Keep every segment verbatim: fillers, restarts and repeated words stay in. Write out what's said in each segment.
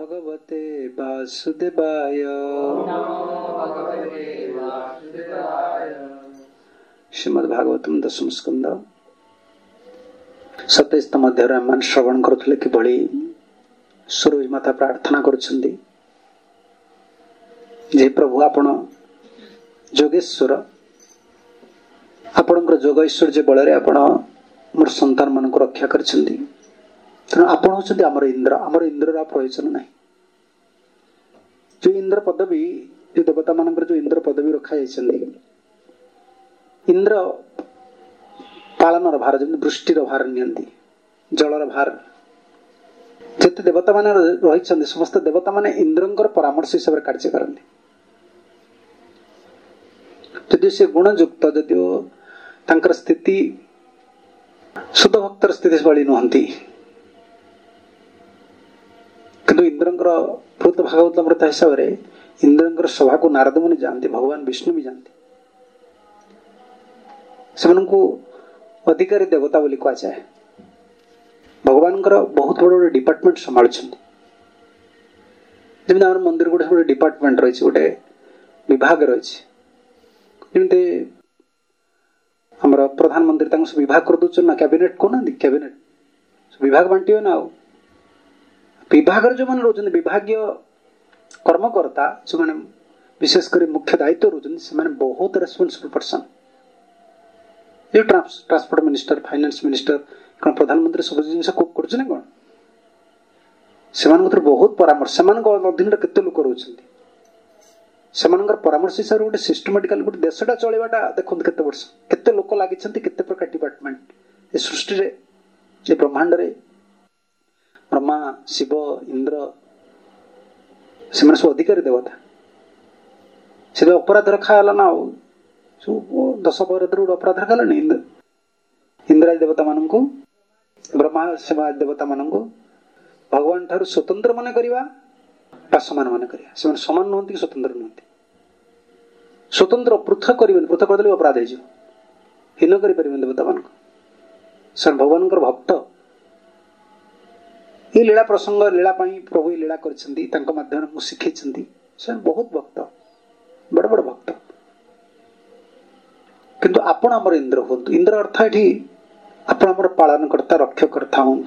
भगवते वासुदेवाय। श्रीमद् भागवतम दशम स्कंद सतैशतम अध्याय आम श्रवण करुले किभଳି सुरभि माता प्रार्थना करुछन्ति जे प्रभु आपण जोगेश्वर आपणकर जोग ऐश्वर्य बल आपण मोर संतान मान रक्षा करछन्ति तेणु आपण होछन्ति आमर इंद्र आमर इंद्र प्रयोजन ना जो इंद्र पदवी जो देवता मानकर जो इंद्र पदवी रखा जाइछन्ति इंद्र पालन भार जमी वृष्टिर भार नियंती जलर भार जिते देवता मान रही समस्त देवता मान इंद्रंकर परामर्श हिसाब से कार्य करते जदि से गुणयुक्त जदिओ तांकर स्थिति शुद्ध भक्तर स्थिति भली नुहंती किंतु इंद्रंकर भूत भागवत अमृत हिसाब से इंद्रंकर सभा को नारद मुनि जानते भगवान विष्णु भी जानते से अधिकारी देवता बोली कह जाए भगवान बहुत बड़ बड़े डिपार्टमेंट संभाल जमी आम मंदिर गोटे गोटे डिपार्टमेंट रही गोटे विभाग रही आमर प्रधानमंत्री विभाग कर दौन ना कैबिनेट कहना कैबिनेट विभाग बांटे ना विभाग जो मैंने रोच विभागीय कर्मकर्ता जो मैंने विशेषकर मुख्य दायित्व रोच से बहुत रेस्पॉन्सिबल पर्सन ये ट्रांसपोर्ट मिनिस्टर फाइनेंस मिनिस्टर कौन प्रधानमंत्री सब जिन कर कौन से बहुत परामर्श से अधीन केते लोक रोचंती से परामर्श हिसाब से गोटे सिस्टमेटिकल गोटे देशटा चलवाटा देखते केते वर्ष केते लोक लगी केते प्रकार डिपार्टमेंट ए सृष्टि रे ये ब्रह्मांड रे ब्रह्मा शिव इंद्र से सब अधिकारी देवता से अपराध रखा ना दश पहर गोटे अपराध रखा इंद्र इंद्राज देवता मान को ब्रह्मा शिवाज देवता मान को भगवान ठार स्वतंत्र मन करवा समान मन कर समान नुहति कि स्वतंत्र नुहति स्वतंत्र पृथक कर पृथक करदे अपराध हो हीन कर देवता मान से भगवान भक्त ये लीला प्रसंग लीला प्रभु ये लीला कर शिखी से बहुत भक्त बड़ बड़ भक्त किंतु आपण आमर इंद्र हूँ इंद्र अर्थ ये आपण आमर पालन करता रक्षकर्ता हूँ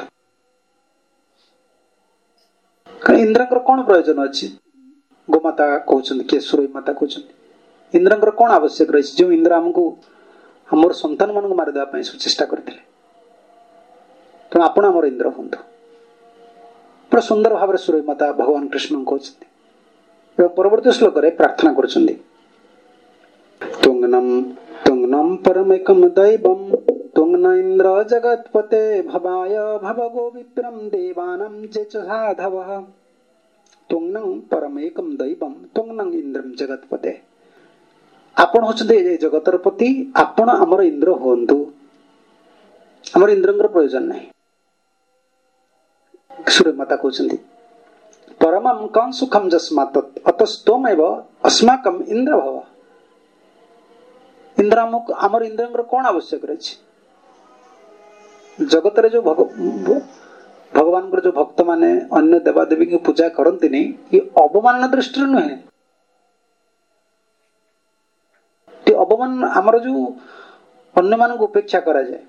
इंद्र कौन प्रयोजन अच्छी गोमाता कहते किए सुरभि माता कहते इंद्र कौन आवश्यक रही जो इंद्र आमको आमर संतान मान मारिदेवाई सब चेष्टा करते तेणु आपण आमर इंद्र हूँ पूरा सुंदर भाव में सुरभि माता भगवान कृष्ण कहते परवर्ती श्लोक प्रार्थना कर तुंगनम तुंगनम परमेकम दैवम तुंगन इंद्र जगत्पते भवाय भवगो विप्रम देवानम जे च साधवः तुंगनं परमेकम दैवम तुंगनं इंद्रम जगत्पते आपण होचदे जगतर पति आपण हमर इंद्र होंतु हमर इंद्रंगर प्रयोजन नहीं सूर्य माता कहते परमं कं सुखम जस्मात् अतस्तोमेव अस्माकम इंद्र भव इंद्र आमर इंद्र कौन आवश्यक रही जगत रे जो भग, भगवान जो भक्त माने अन्य देवादेवी की पूजा करती नहीं ये अवमान दृष्टि नुहे अवमान आमर जो अन्य मान उपेक्षा करा जाए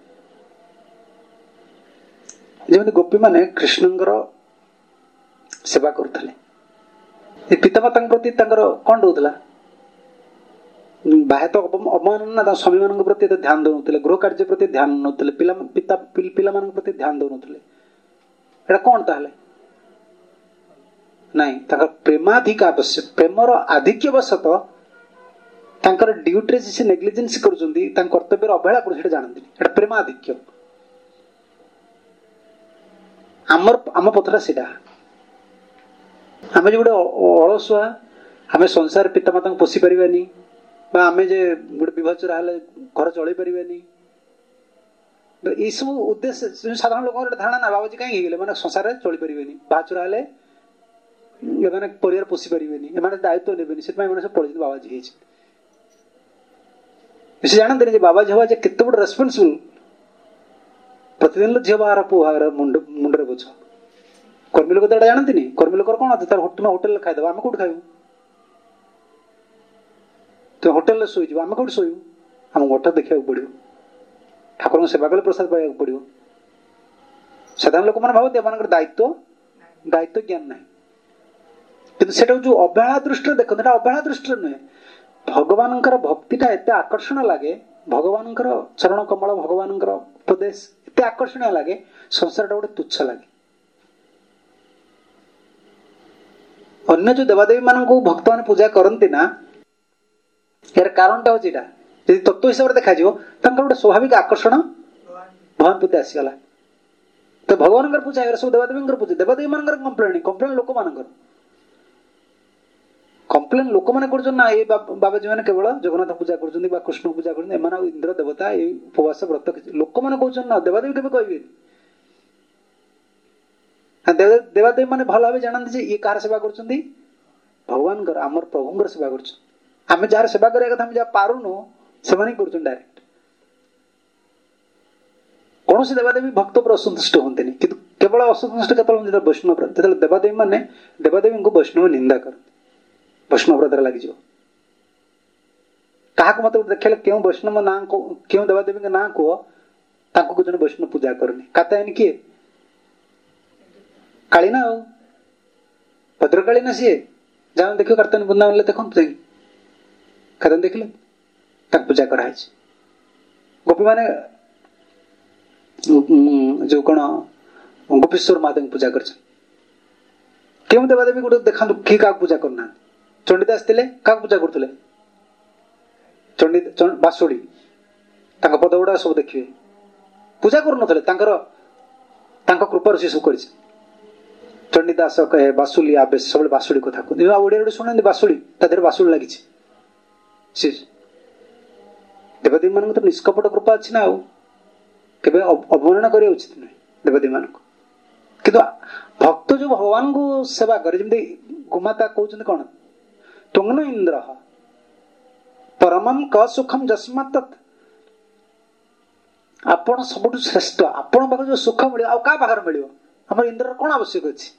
जमी गोपी माने कृष्णंकर सेवा करते पितामाता प्रति कौन रोला बाह्य तो अवमानना स्वामी मान प्रति ध्यान दौन गृह कार्य प्रति ध्यान नौते पिता पिला मान प्रति ध्यान दौन कौन ताहले नहीं प्रेमाधिक आवश्यक प्रेमर आधिक्य वशत ड्यूटी से नेग्लिजेंस कर कर्तव्य अवहेला कर जानते प्रेमाधिक्य आमर आम पथरा सीधा आम जो गोटे अलसुआ आम संसार पितामाता पोषी पारानी आमे जे गोटे विभचरा हेले घर चल पारे ये सब उद्देश्य साधारण लोक धारणा ना बाबाजी कहीं गले मैंने संसार चल पारे बाचुरा हेले मैंने परिवार पोषी पारे दायित्व ने से पढ़ी बाबाजी से जानते बाबाजी हवा केते बड़ रेस्पॉन्सिबल प्रतिदिन झील बाहर पुआ मुंड मुंडे बोझ कर्मी लोक तो एटा जानती कर्मी लोकर कौन तुम होटेल खाईदेव आम कौट खाइबू तुम होटेल शोज आम कौट शोबू आम मठ देखा पड़ो ठाकुर सेवा कले प्रसाद पाइबा पड़ो साधारण लोक मैंने भावती एम दायित्व दायित्व ज्ञान ना कि जो अवहेला दृष्टि देखते अवहेला दृष्टि नुहे भगवान भक्तिटा एत आकर्षण लगे भगवान चरण कमल भगवान उपदेश एत आकर्षण लगे संसार टा गोटे तुच्छ लगे अन्य जो देवादेवी मान भक्त मान पूजा करती ना यार कारण टा हूँ तत्व हिसाब से देखा गोटे स्वाभाविक आकर्षण भगवान प्रति आसीगला तो भगवान पूजा सब देवादेवी पूजा देवादेवी मान कंप्लेन कंप्लेन लोक मान कंप्लेन लोक मैंने ना ये बाबाजी मैंने केवल जगन्नाथ पूजा कर कृष्ण पूजा कर इंद्र देवता ये उपवास व्रत लोक मैंने कहते ना देवादेवी केवे कहे देवादेवी मैंने भल भाव जानते ये कार सेवा कर भगवान आमर प्रभु सेवा कर जार सेवा करने कथा जहाँ पारुनु से डायरेक्ट कौन से देवादेवी भक्त पर असंतुष्ट होते कि केवल असंतुष्ट केवल वैष्णव जो देवादेवी मैंने देवादेवी को वैष्णव निंदा कर वैष्णव व्रत लगी क्या मत देखा क्यों वैष्णव ना क्यों देवादेवी ना कह जन वैष्णव पूजा करनी कातायन किए काली ना भद्रकाली ना सी जहाँ देख कार्तिक वृंदावन देखते कातायन देख पूजा कराई गोपी माने जो कौन गोपीश्वर महादेव पूजा कर क्यों देवादेवी गोटे देखा किए क्या पूजा करना चंडीदास थे क्या पूजा करते चंडी बासुड़ी पद गुड़ा सब देखिए पूजा कर कृपार सी सब कर चंडीदास कहे बासुली आवेश सब बासुड़ी कथा ओडिया शुणुंट बासुड़ी तादेह बासुड़ी लगी देवादेवी मान तो निष्कपट कृपा अच्छी ना केवे अवमानना करने उचित नुहे देवादेवी मान कि भक्त जो भगवान को सेवा करे जमी गोमाता कहते कौन तुंगन इंद्र परमम क सुखम जस्मात् तत् आपण सब श्रेष्ठ आपण पाख जो सुख मिले क्या पाखे मिले आम इंद्र कौन आवश्यक अच्छी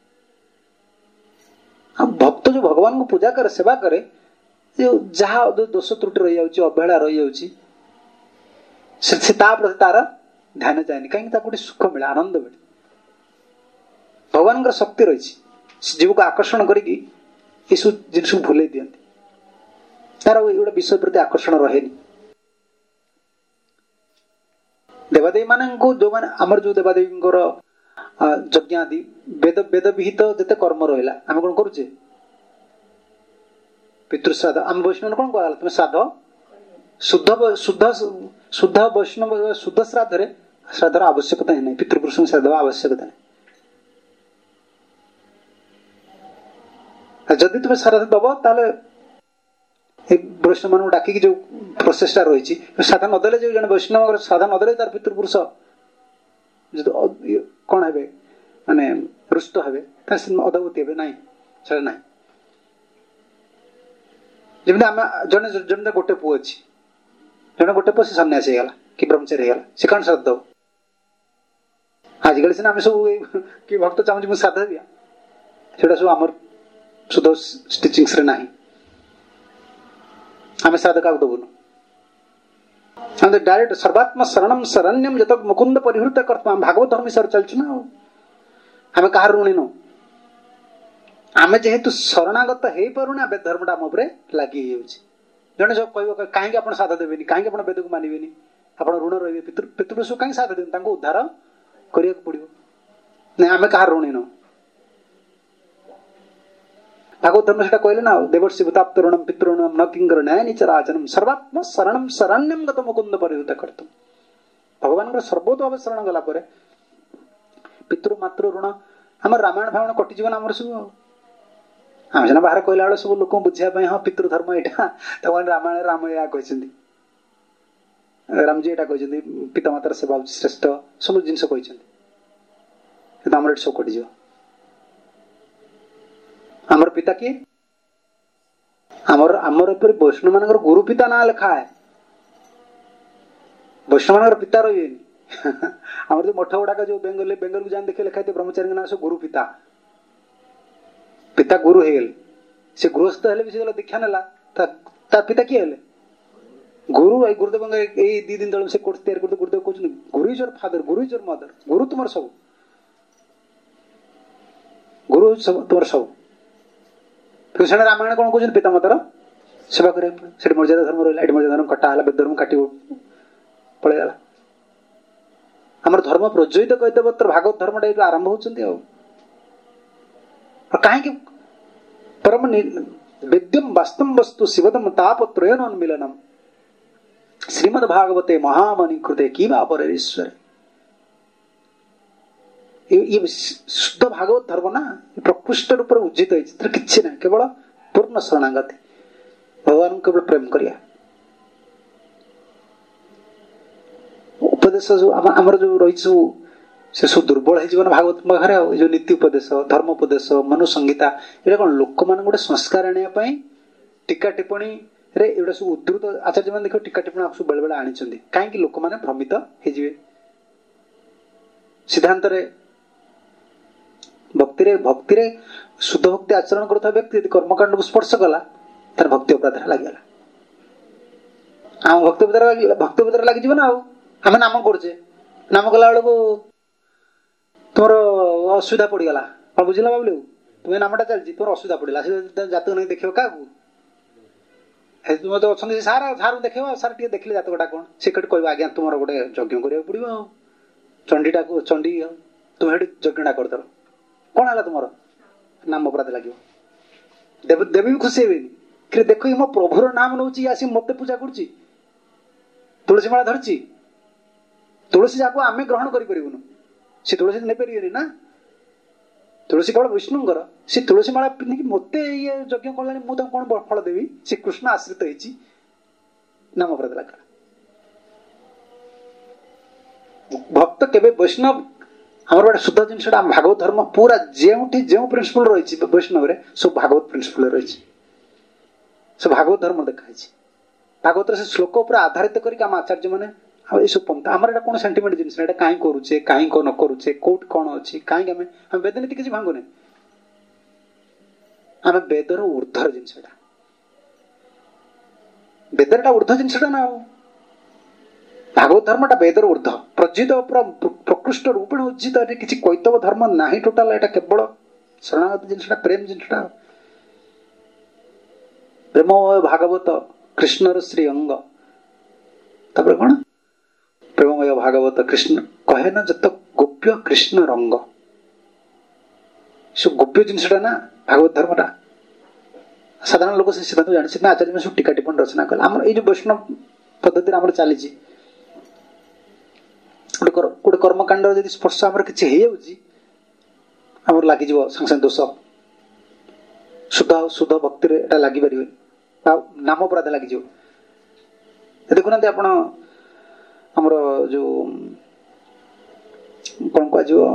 भक्त जो भगवान को पूजा करे सेवा करे जहाँ दोष त्रुटि रही जाऊँ अवहेला रही जाऊँ प्रति तार ध्यान जाए कहीं गोटे सुख मिले आनंद मिले भगवान शक्ति रही जीव को आकर्षण करके जिन भूल दिखती तार गोटे विषय प्रति आकर्षण रहे देवादेवी मान जो मैंने आमर जो देवादेवी यज्ञ आदि वेद वेद विहित जिते कर्म रहा आम कौन करुचे पितृश्राद्ध आम वैष्णव कौन कह तुम श्राद्ध शुद्ध शुद्ध शुद्ध वैष्णव शुद्ध श्राद्ध श्राद्धर आवश्यकता ही नहीं पितृपुरुष श्राद्ध आवश्यकता नहीं जदि तुम श्राद्ध दब ताले वैष्णव मान डाक जो प्रोसेसटा रही श्राद्ध नदेले जो जन वैष्णव श्राद्ध नदेले तार पितृपुरुष कौन हे माने रुष्ट हे अधगति हे ना ना जमी आम जन जन गोटे पुओ अच्छी जन गोटे पुओ से सन्यासी होगा कि ब्रह्मचारी होगा सी कौन श्राद्ध दब आजिकल सीना आम सब कि भक्त चाहूँ मुझे श्राद्ध दिया से सब आम शुद्ध स्टिचिंग्स रे नाही आम श्राद्ध क्या दबुन हम डायरेक्ट सर्वात्म शरणम शरण्यम जत मुकुंद परिहृत करता भागवत धर्म सर चलचु ना आम कहार ऋणी नु आम जेहेतु शरणागत हो पारुना वेद धर्मटा आम लगी जड़े सब कह कहीं आप साध देवेनि कहीं आप वेद को मानवे आप ऋण रे पितृपुरुष कहीं साध देते उद्धार करने पड़ो ना आम कहार ऋणी नु भागवत धर्म से कहले ना देवर्षि भूताप्त ऋणम पितृणम न किंकर न्याय निचराचनम सर्वात्म शरणम शरण्यम गत मुकुंद परिहृत करतम भगवान सर्वोत्व शरण गला पितृ मातृ ऋण आम रामायण भावना कटिज आम सब आम सीना बाहर कहला बेले सब लोक बुझापी हाँ पितृधर्म यहाँ रामायण राम या कहते रामजी यहाँ कहते पितामातार सेवा हूँ श्रेष्ठ सब जिन कहते आम सब कटिज आमर पिता किए आमर आमर वैष्णव मान गुरु पिता ना लिखा है वैष्णव मान पिता रही आम जो मठ गुड़ाक जो बेंगल बेंगल को जान देखे लिखा है ब्रह्मचारी ना सब गुरु पिता पिता गुरु हो गए से गृहस्थ हेले भी से दीक्षा नेला ता पिता किए हेले गुरु आई गुरुदेव ए दी दिन तले से कोर्स तैयार करते गुरुदेव कहते guru is your father guru is your mother गुरु तुम सब गुरु तुम सब फिर रामायण कौन कहते पिता मातार सेवा करें मर्यादा धर्म रहा ये मर्यादा धर्म कटा है वेद धर्म काट पलैगला आम धर्म प्रज्वलित कैतवत्र भागवत धर्म टा आरंभ होती कहीं परम वेद्यम वास्तव वस्तु शिवदम तापत्रयन उन्मिलनम श्रीमद भागवते महामणि कृते की बापर ईश्वर ये शुद्ध भागवत धर्म ना प्रकृष्ट रूप से उज्जित होती किसी ना केवल पूर्ण शरणागति भगवान को केवल प्रेम करिया उपदेश जो आमर जो रही से सब दुर्बल हो भागवत पाखे जो नीति उपदेश धर्म उपदेश मनु संहिता ये कौन लोक मान गोटे संस्कार आने टीका टिप्पणी रे एटा सब उद्धृत आचार्य मान देख टीका टिप्पणी आप बेले बेले आनी कहीं लोक मैंने भ्रमित हो सिद्धांत भक्ति रे भक्ति रे शुद्ध भक्ति आचरण करता व्यक्ति यदि कर्मकांड को स्पर्श कला तार भक्ति अपराध लगे आम भक्ति अपराध भक्ति अपराध लगी ना आम नाम करुचे नाम कला बेलू तुम असुविधा पड़गला कौन बुझला बाबू तुम्हें नामटा चलती तुम असुविधा पड़ा जातक नहीं देख क्या तुम तो अच्छा सार सार देख सार टे देखले जातकटा कौन से कट कह आज्ञा तुम गोटे यज्ञ करा पड़ो चंडीटा चंडी तुम यज्ञटा करदेव कौन है तुम नाम अपराध लगे देवी देवी भी खुशी हे देख मो प्रभुर नाम नौ आसी मत पूजा कर तुलसी माला धरची तुलसी जाको आम ग्रहण करूँ सी तुलसी नहीं पारे ना तुलसी केवल विष्णुंकर सी तुलसी माला पिंधिक मत ये यज्ञ कला मुझे कौन फल देवी सी कृष्ण आश्रित होती नाम अपराध लगा भक्त केवे वैष्णव आम गोटे शुद्ध जिन भागवत धर्म पूरा जो जो प्रिंसिपल रही वैष्णव सब भागवत प्रिंसिपल रही सब भागवत धर्म देखाई भागवत से श्लोक उपर आधारित करके आम आचार्य मैंने ये सब पंथा आम कौन सेंटिमेंट जिन कहीं करुचे कहीं न करुचे कौट कौन अच्छी कहीं आम आम वेदनीति किसी भांगुने आम वेदर ऊर्धर जिन वेदरटा ऊर्ध जिनसा ना भागवत धर्मटा वेदर ऊर्ध प्रज्जित प्रकृष्ट रूपेण उज्जित किसी कैतव धर्म ना टोटाल एटा केवल शरणागत जिनसा प्रेम जिनसा प्रेम भागवत कृष्णर श्री अंग तापर कौन प्रेममय भागवत कृष्ण कहे ना जत गोप्य कृष्ण रंग सब गोप्य जिनसा ना भागवत धर्मटा साधारण लोक से सिद्धांत जानी से आचार्य में सब टीका टिप्पणी रचना कले आम ये वैष्णव पद्धति आम चली गोटे कर्मकांड जब स्पर्श आम किसी आम लग संगे संगे दोष शुद्ध शुद्ध भक्ति लगी पारे नाम अपराध लग देखुना आप आमर जो कौन कह जो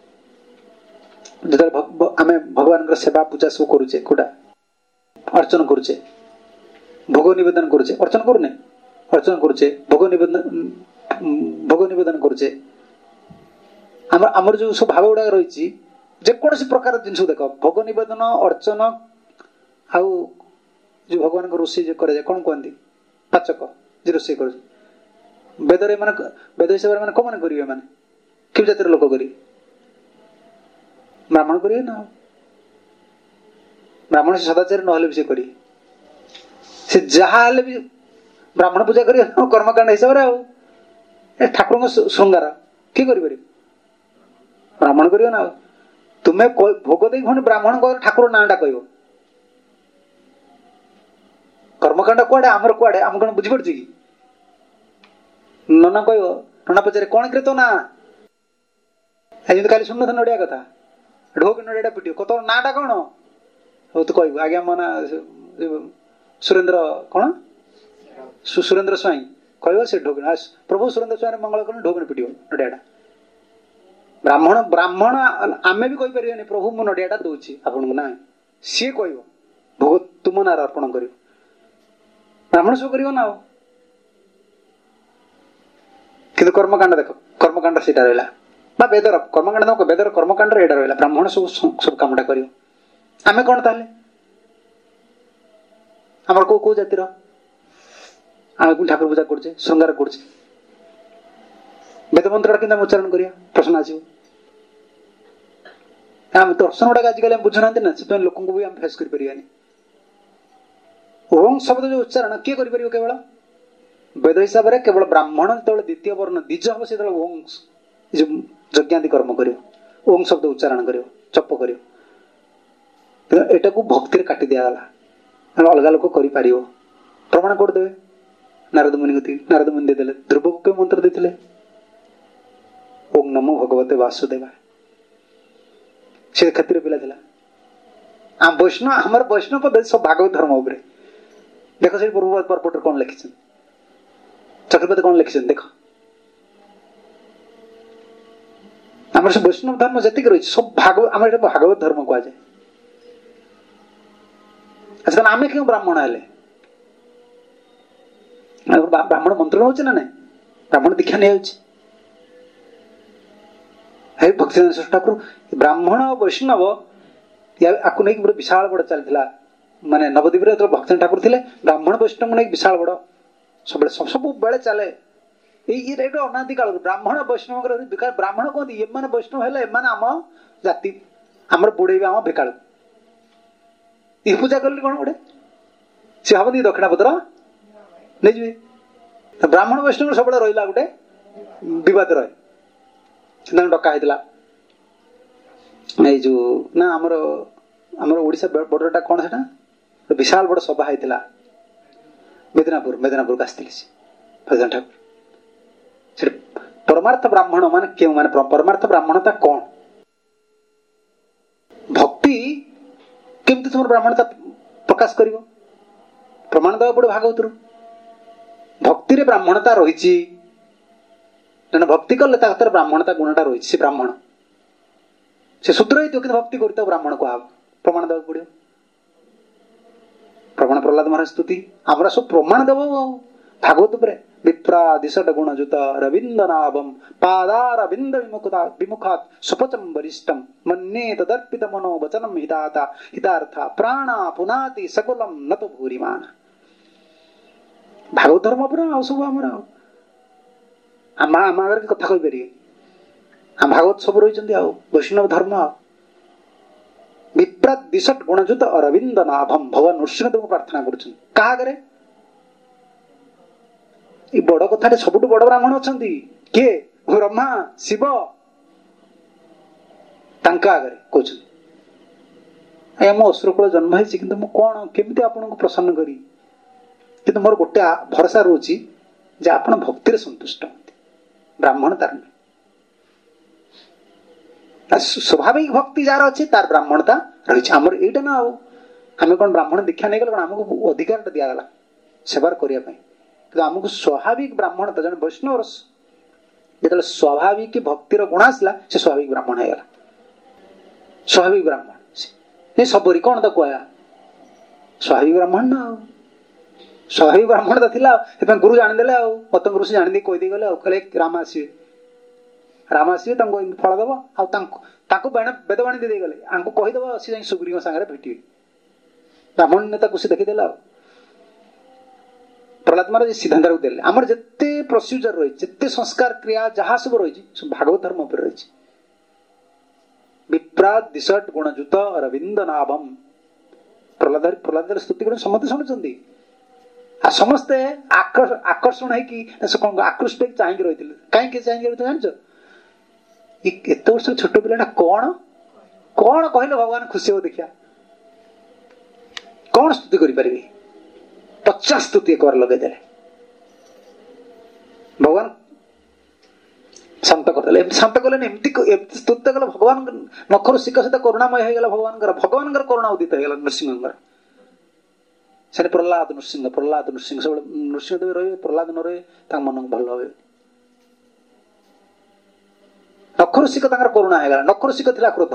आम भगवान सेवा पूजा सब करुचे कौटा अर्चन करुचे भोग निवेदन करुचे अर्चन करूने अर्चन करुचे भोग निवेदन भोग निवेदन करुचे आमर जो सब भाव गुड़ा रही जेकोसी प्रकार जिन देख भोग निवेदन अर्चन आउ जो भगवान रोषे जो करे कौन कहती पाचक जी रोषे कर वेद वेद हिसाब से कौन मैंने करेंगे मैंने कि जातिर लोक करेंगे ब्राह्मण करेंगे ना ब्राह्मण से सदाचारी ना भी से करेंगे से जहाँ भी ब्राह्मण पूजा करेंगे कर्मकांड हिसाब से ठाकुर श्रृंगार किए कर ब्राह्मण करेंगे ना तुम्हें भोग दे ब्राह्मण कह ठाकुर नाटा कह कर्मकांड कुआड़े आमर कुआड़े आम कौन बुझीपार कि नना कह नना पचारे कौन करे तो ना खाली शुण था नड़िया कथा ढोक नड़िया पिट कत नाटा कौन हो तू कह आज्ञा मो ना सुरेन्द्र कौन सुरेन्द्र स्वाई कह से ढोक प्रभु सुरेन्द्र स्वाई मंगल कर ढोक पिट नड़ियाटा ब्राह्मण ब्राह्मण आम भी कहीपर प्रभु मु नड़ियाटा दूसरी आपन ना सी कह भोग तुम नार अर्पण कर ब्राह्मण सब कर ना कि कर्मकांड देख कर्मकांड से रहा बा वेदर कर्मकांड नक वेदर कर्मकांड एटा रहा ब्राह्मण सब सब कामटा कर आम कौन ताले आमर को को जातिर आम ठाकुर पूजा करछे श्रृंगार करछे वेद मंत्र कि उच्चारण करिया प्रश्न आसो आम दर्शन गुड़ाक आजिकल बुझुना ना से लोक भी आम फेस कर ओं शब्द जो उच्चारण किए कर केवल वेद हिसाब से केवल ब्राह्मण जो द्वितीय वर्ण द्विज हम से ओं यज्ञादि कर्म कर ओं शब्द उच्चारण कर जप कर एटा को भक्ति काटी दिगला अलग लोक कर प्रमाण करदे नारद मुनि को नारद मुनि देदेले ध्रुव को मंत्र देते ओं नमो भगवते वासुदेवा से खातिर पिला आम वैष्णव हमारे वैष्णव पद्धति सब भागवत धर्म उपर देख से पूर्व परपटर कौन लिखी चक्रवर्ती कौन लिखी देख आम सब वैष्णव धर्म जी रही सब भागवत आम भागवत धर्म कह जाए अच्छा आम क्यों ब्राह्मण हेले ब्राह्मण मंत्र हो ना ब्राह्मण दीक्षा नहीं है भक्ति ठाकुर ब्राह्मण वैष्णव आपको नहीं पूरा विशाल बड़ चलता माने नवद्वीप जो भक्ति ठाकुर थे ब्राह्मण वैष्णव नहीं विशाल बड़ सब सब बेले चले ये अनादि काल ब्राह्मण वैष्णव ब्राह्मण कहते ये वैष्णव है आम जाति आमर बुड़े आम बेकाल ये पूजा कल कौन गोटे सी हम दक्षिणा पत्र नहीं जी ब्राह्मण वैष्णव सब रहा गोटे बद रहे डका होता जो ना आमर आमर ओडिशा बॉर्डरटा कौन से विशाल बड़ सभा होता मेदिनापुर मेदिनापुर को आसती भजन ठाकुर से परमार्थ ब्राह्मण मान क्यों मान परमार्थ ब्राह्मणता कौन भक्ति केमती तुम ब्राह्मणता प्रकाश कर प्रमाण देवा पड़े भागवत भक्ति रे ब्राह्मणता रही भक्ति कले ब्राह्मणता गुणटा रही से ब्राह्मण से शूद्र ही भक्ति करता ब्राह्मण को प्रमाण देवा पड़ो प्रमाण प्रहलाद महाराज स्तुति आम सब प्रमाण देव भागवत उपरे विप्रा दिशट गुण जुत रविंद नाभम पादार बिंद विमुखता विमुखात सुपचम वरिष्ठम मन्ये तदर्पित मनो वचनम हिताता हितार्था प्राणा पुनाति सकुलम न तो भूरिमान भागवत धर्म पर सब आम आम आम आगे कथा कही पारे आम भागवत सब रही वैष्णव धर्म विप्रात दिशट गुणजुत अरविंद नाभम भगवान नृसिंहदेव प्रार्थना कर बड़ कथा सब बड़ ब्राह्मण अच्छा किए ब्रह्मा शिव आगे कहते मो अश्रुकूल जन्म है कि कौन केमी आपन को प्रसन्न करी कि मोर गोटे भरोसा रोची जे आप भक्ति संतुष्ट होती ब्राह्मण तार स्वाभाविक भक्ति जार अच्छे तार ब्राह्मणता रही आमर यहीटा ना आम कौन ब्राह्मण दीक्षा नहीं गल आमको अधिकार दिगला सेवार करने कि आमको स्वाभाविक ब्राह्मणता जन वैष्णव जो स्वाभाविक भक्तिर गुण आसला से स्वाभाविक ब्राह्मण होगा स्वाभाविक ब्राह्मण नहीं सबरी कौन तो कह स्वाभाविक ब्राह्मण ना स्वाभाविक ब्राह्मण था गुरु जाणीदे मतंग ऋषि जाणी कहीदे गले कहले राम आसवे राम आसवे फल दब वेदवाणी दे गले आमको कहीदेव सी सुग्रीव सागर भेटे ब्राह्मण नेता से देखीदेला प्रहलाद महाराज सिद्धांत देले आमर जिते प्रोसीजर रही जिते संस्कार क्रिया जहाँ सब रही सब भागवत धर्म पर रही विप्रात दिशट गुणजुत अरविंद नाभम प्रहलाद प्रहलाद स्तुति गुण समस्त शुणुंट आ समस्ते आकर्षण है कि आकृष्ट चाहिए रही कहीं चाहिए जान एत वर्ष छोट पिला कौन कौन कहले भगवान खुशी हो देखिया कौन स्तुति करें पचास स्तुति एक बार लगेदे भगवान शांत करदे शांत कले एमती स्तुति कले भगवान नखर शिख सहित करुणामय हो गला भगवान भगवान करुणा उदित हो गला नृसिंह से प्रहलाद नृसिंह प्रहलाद नृसिंह सब नृसिंहदेव रहे प्रहलाद न रहे मन भल हुए नखर शिख करुणा हो गला नखर शिख थिला क्रोध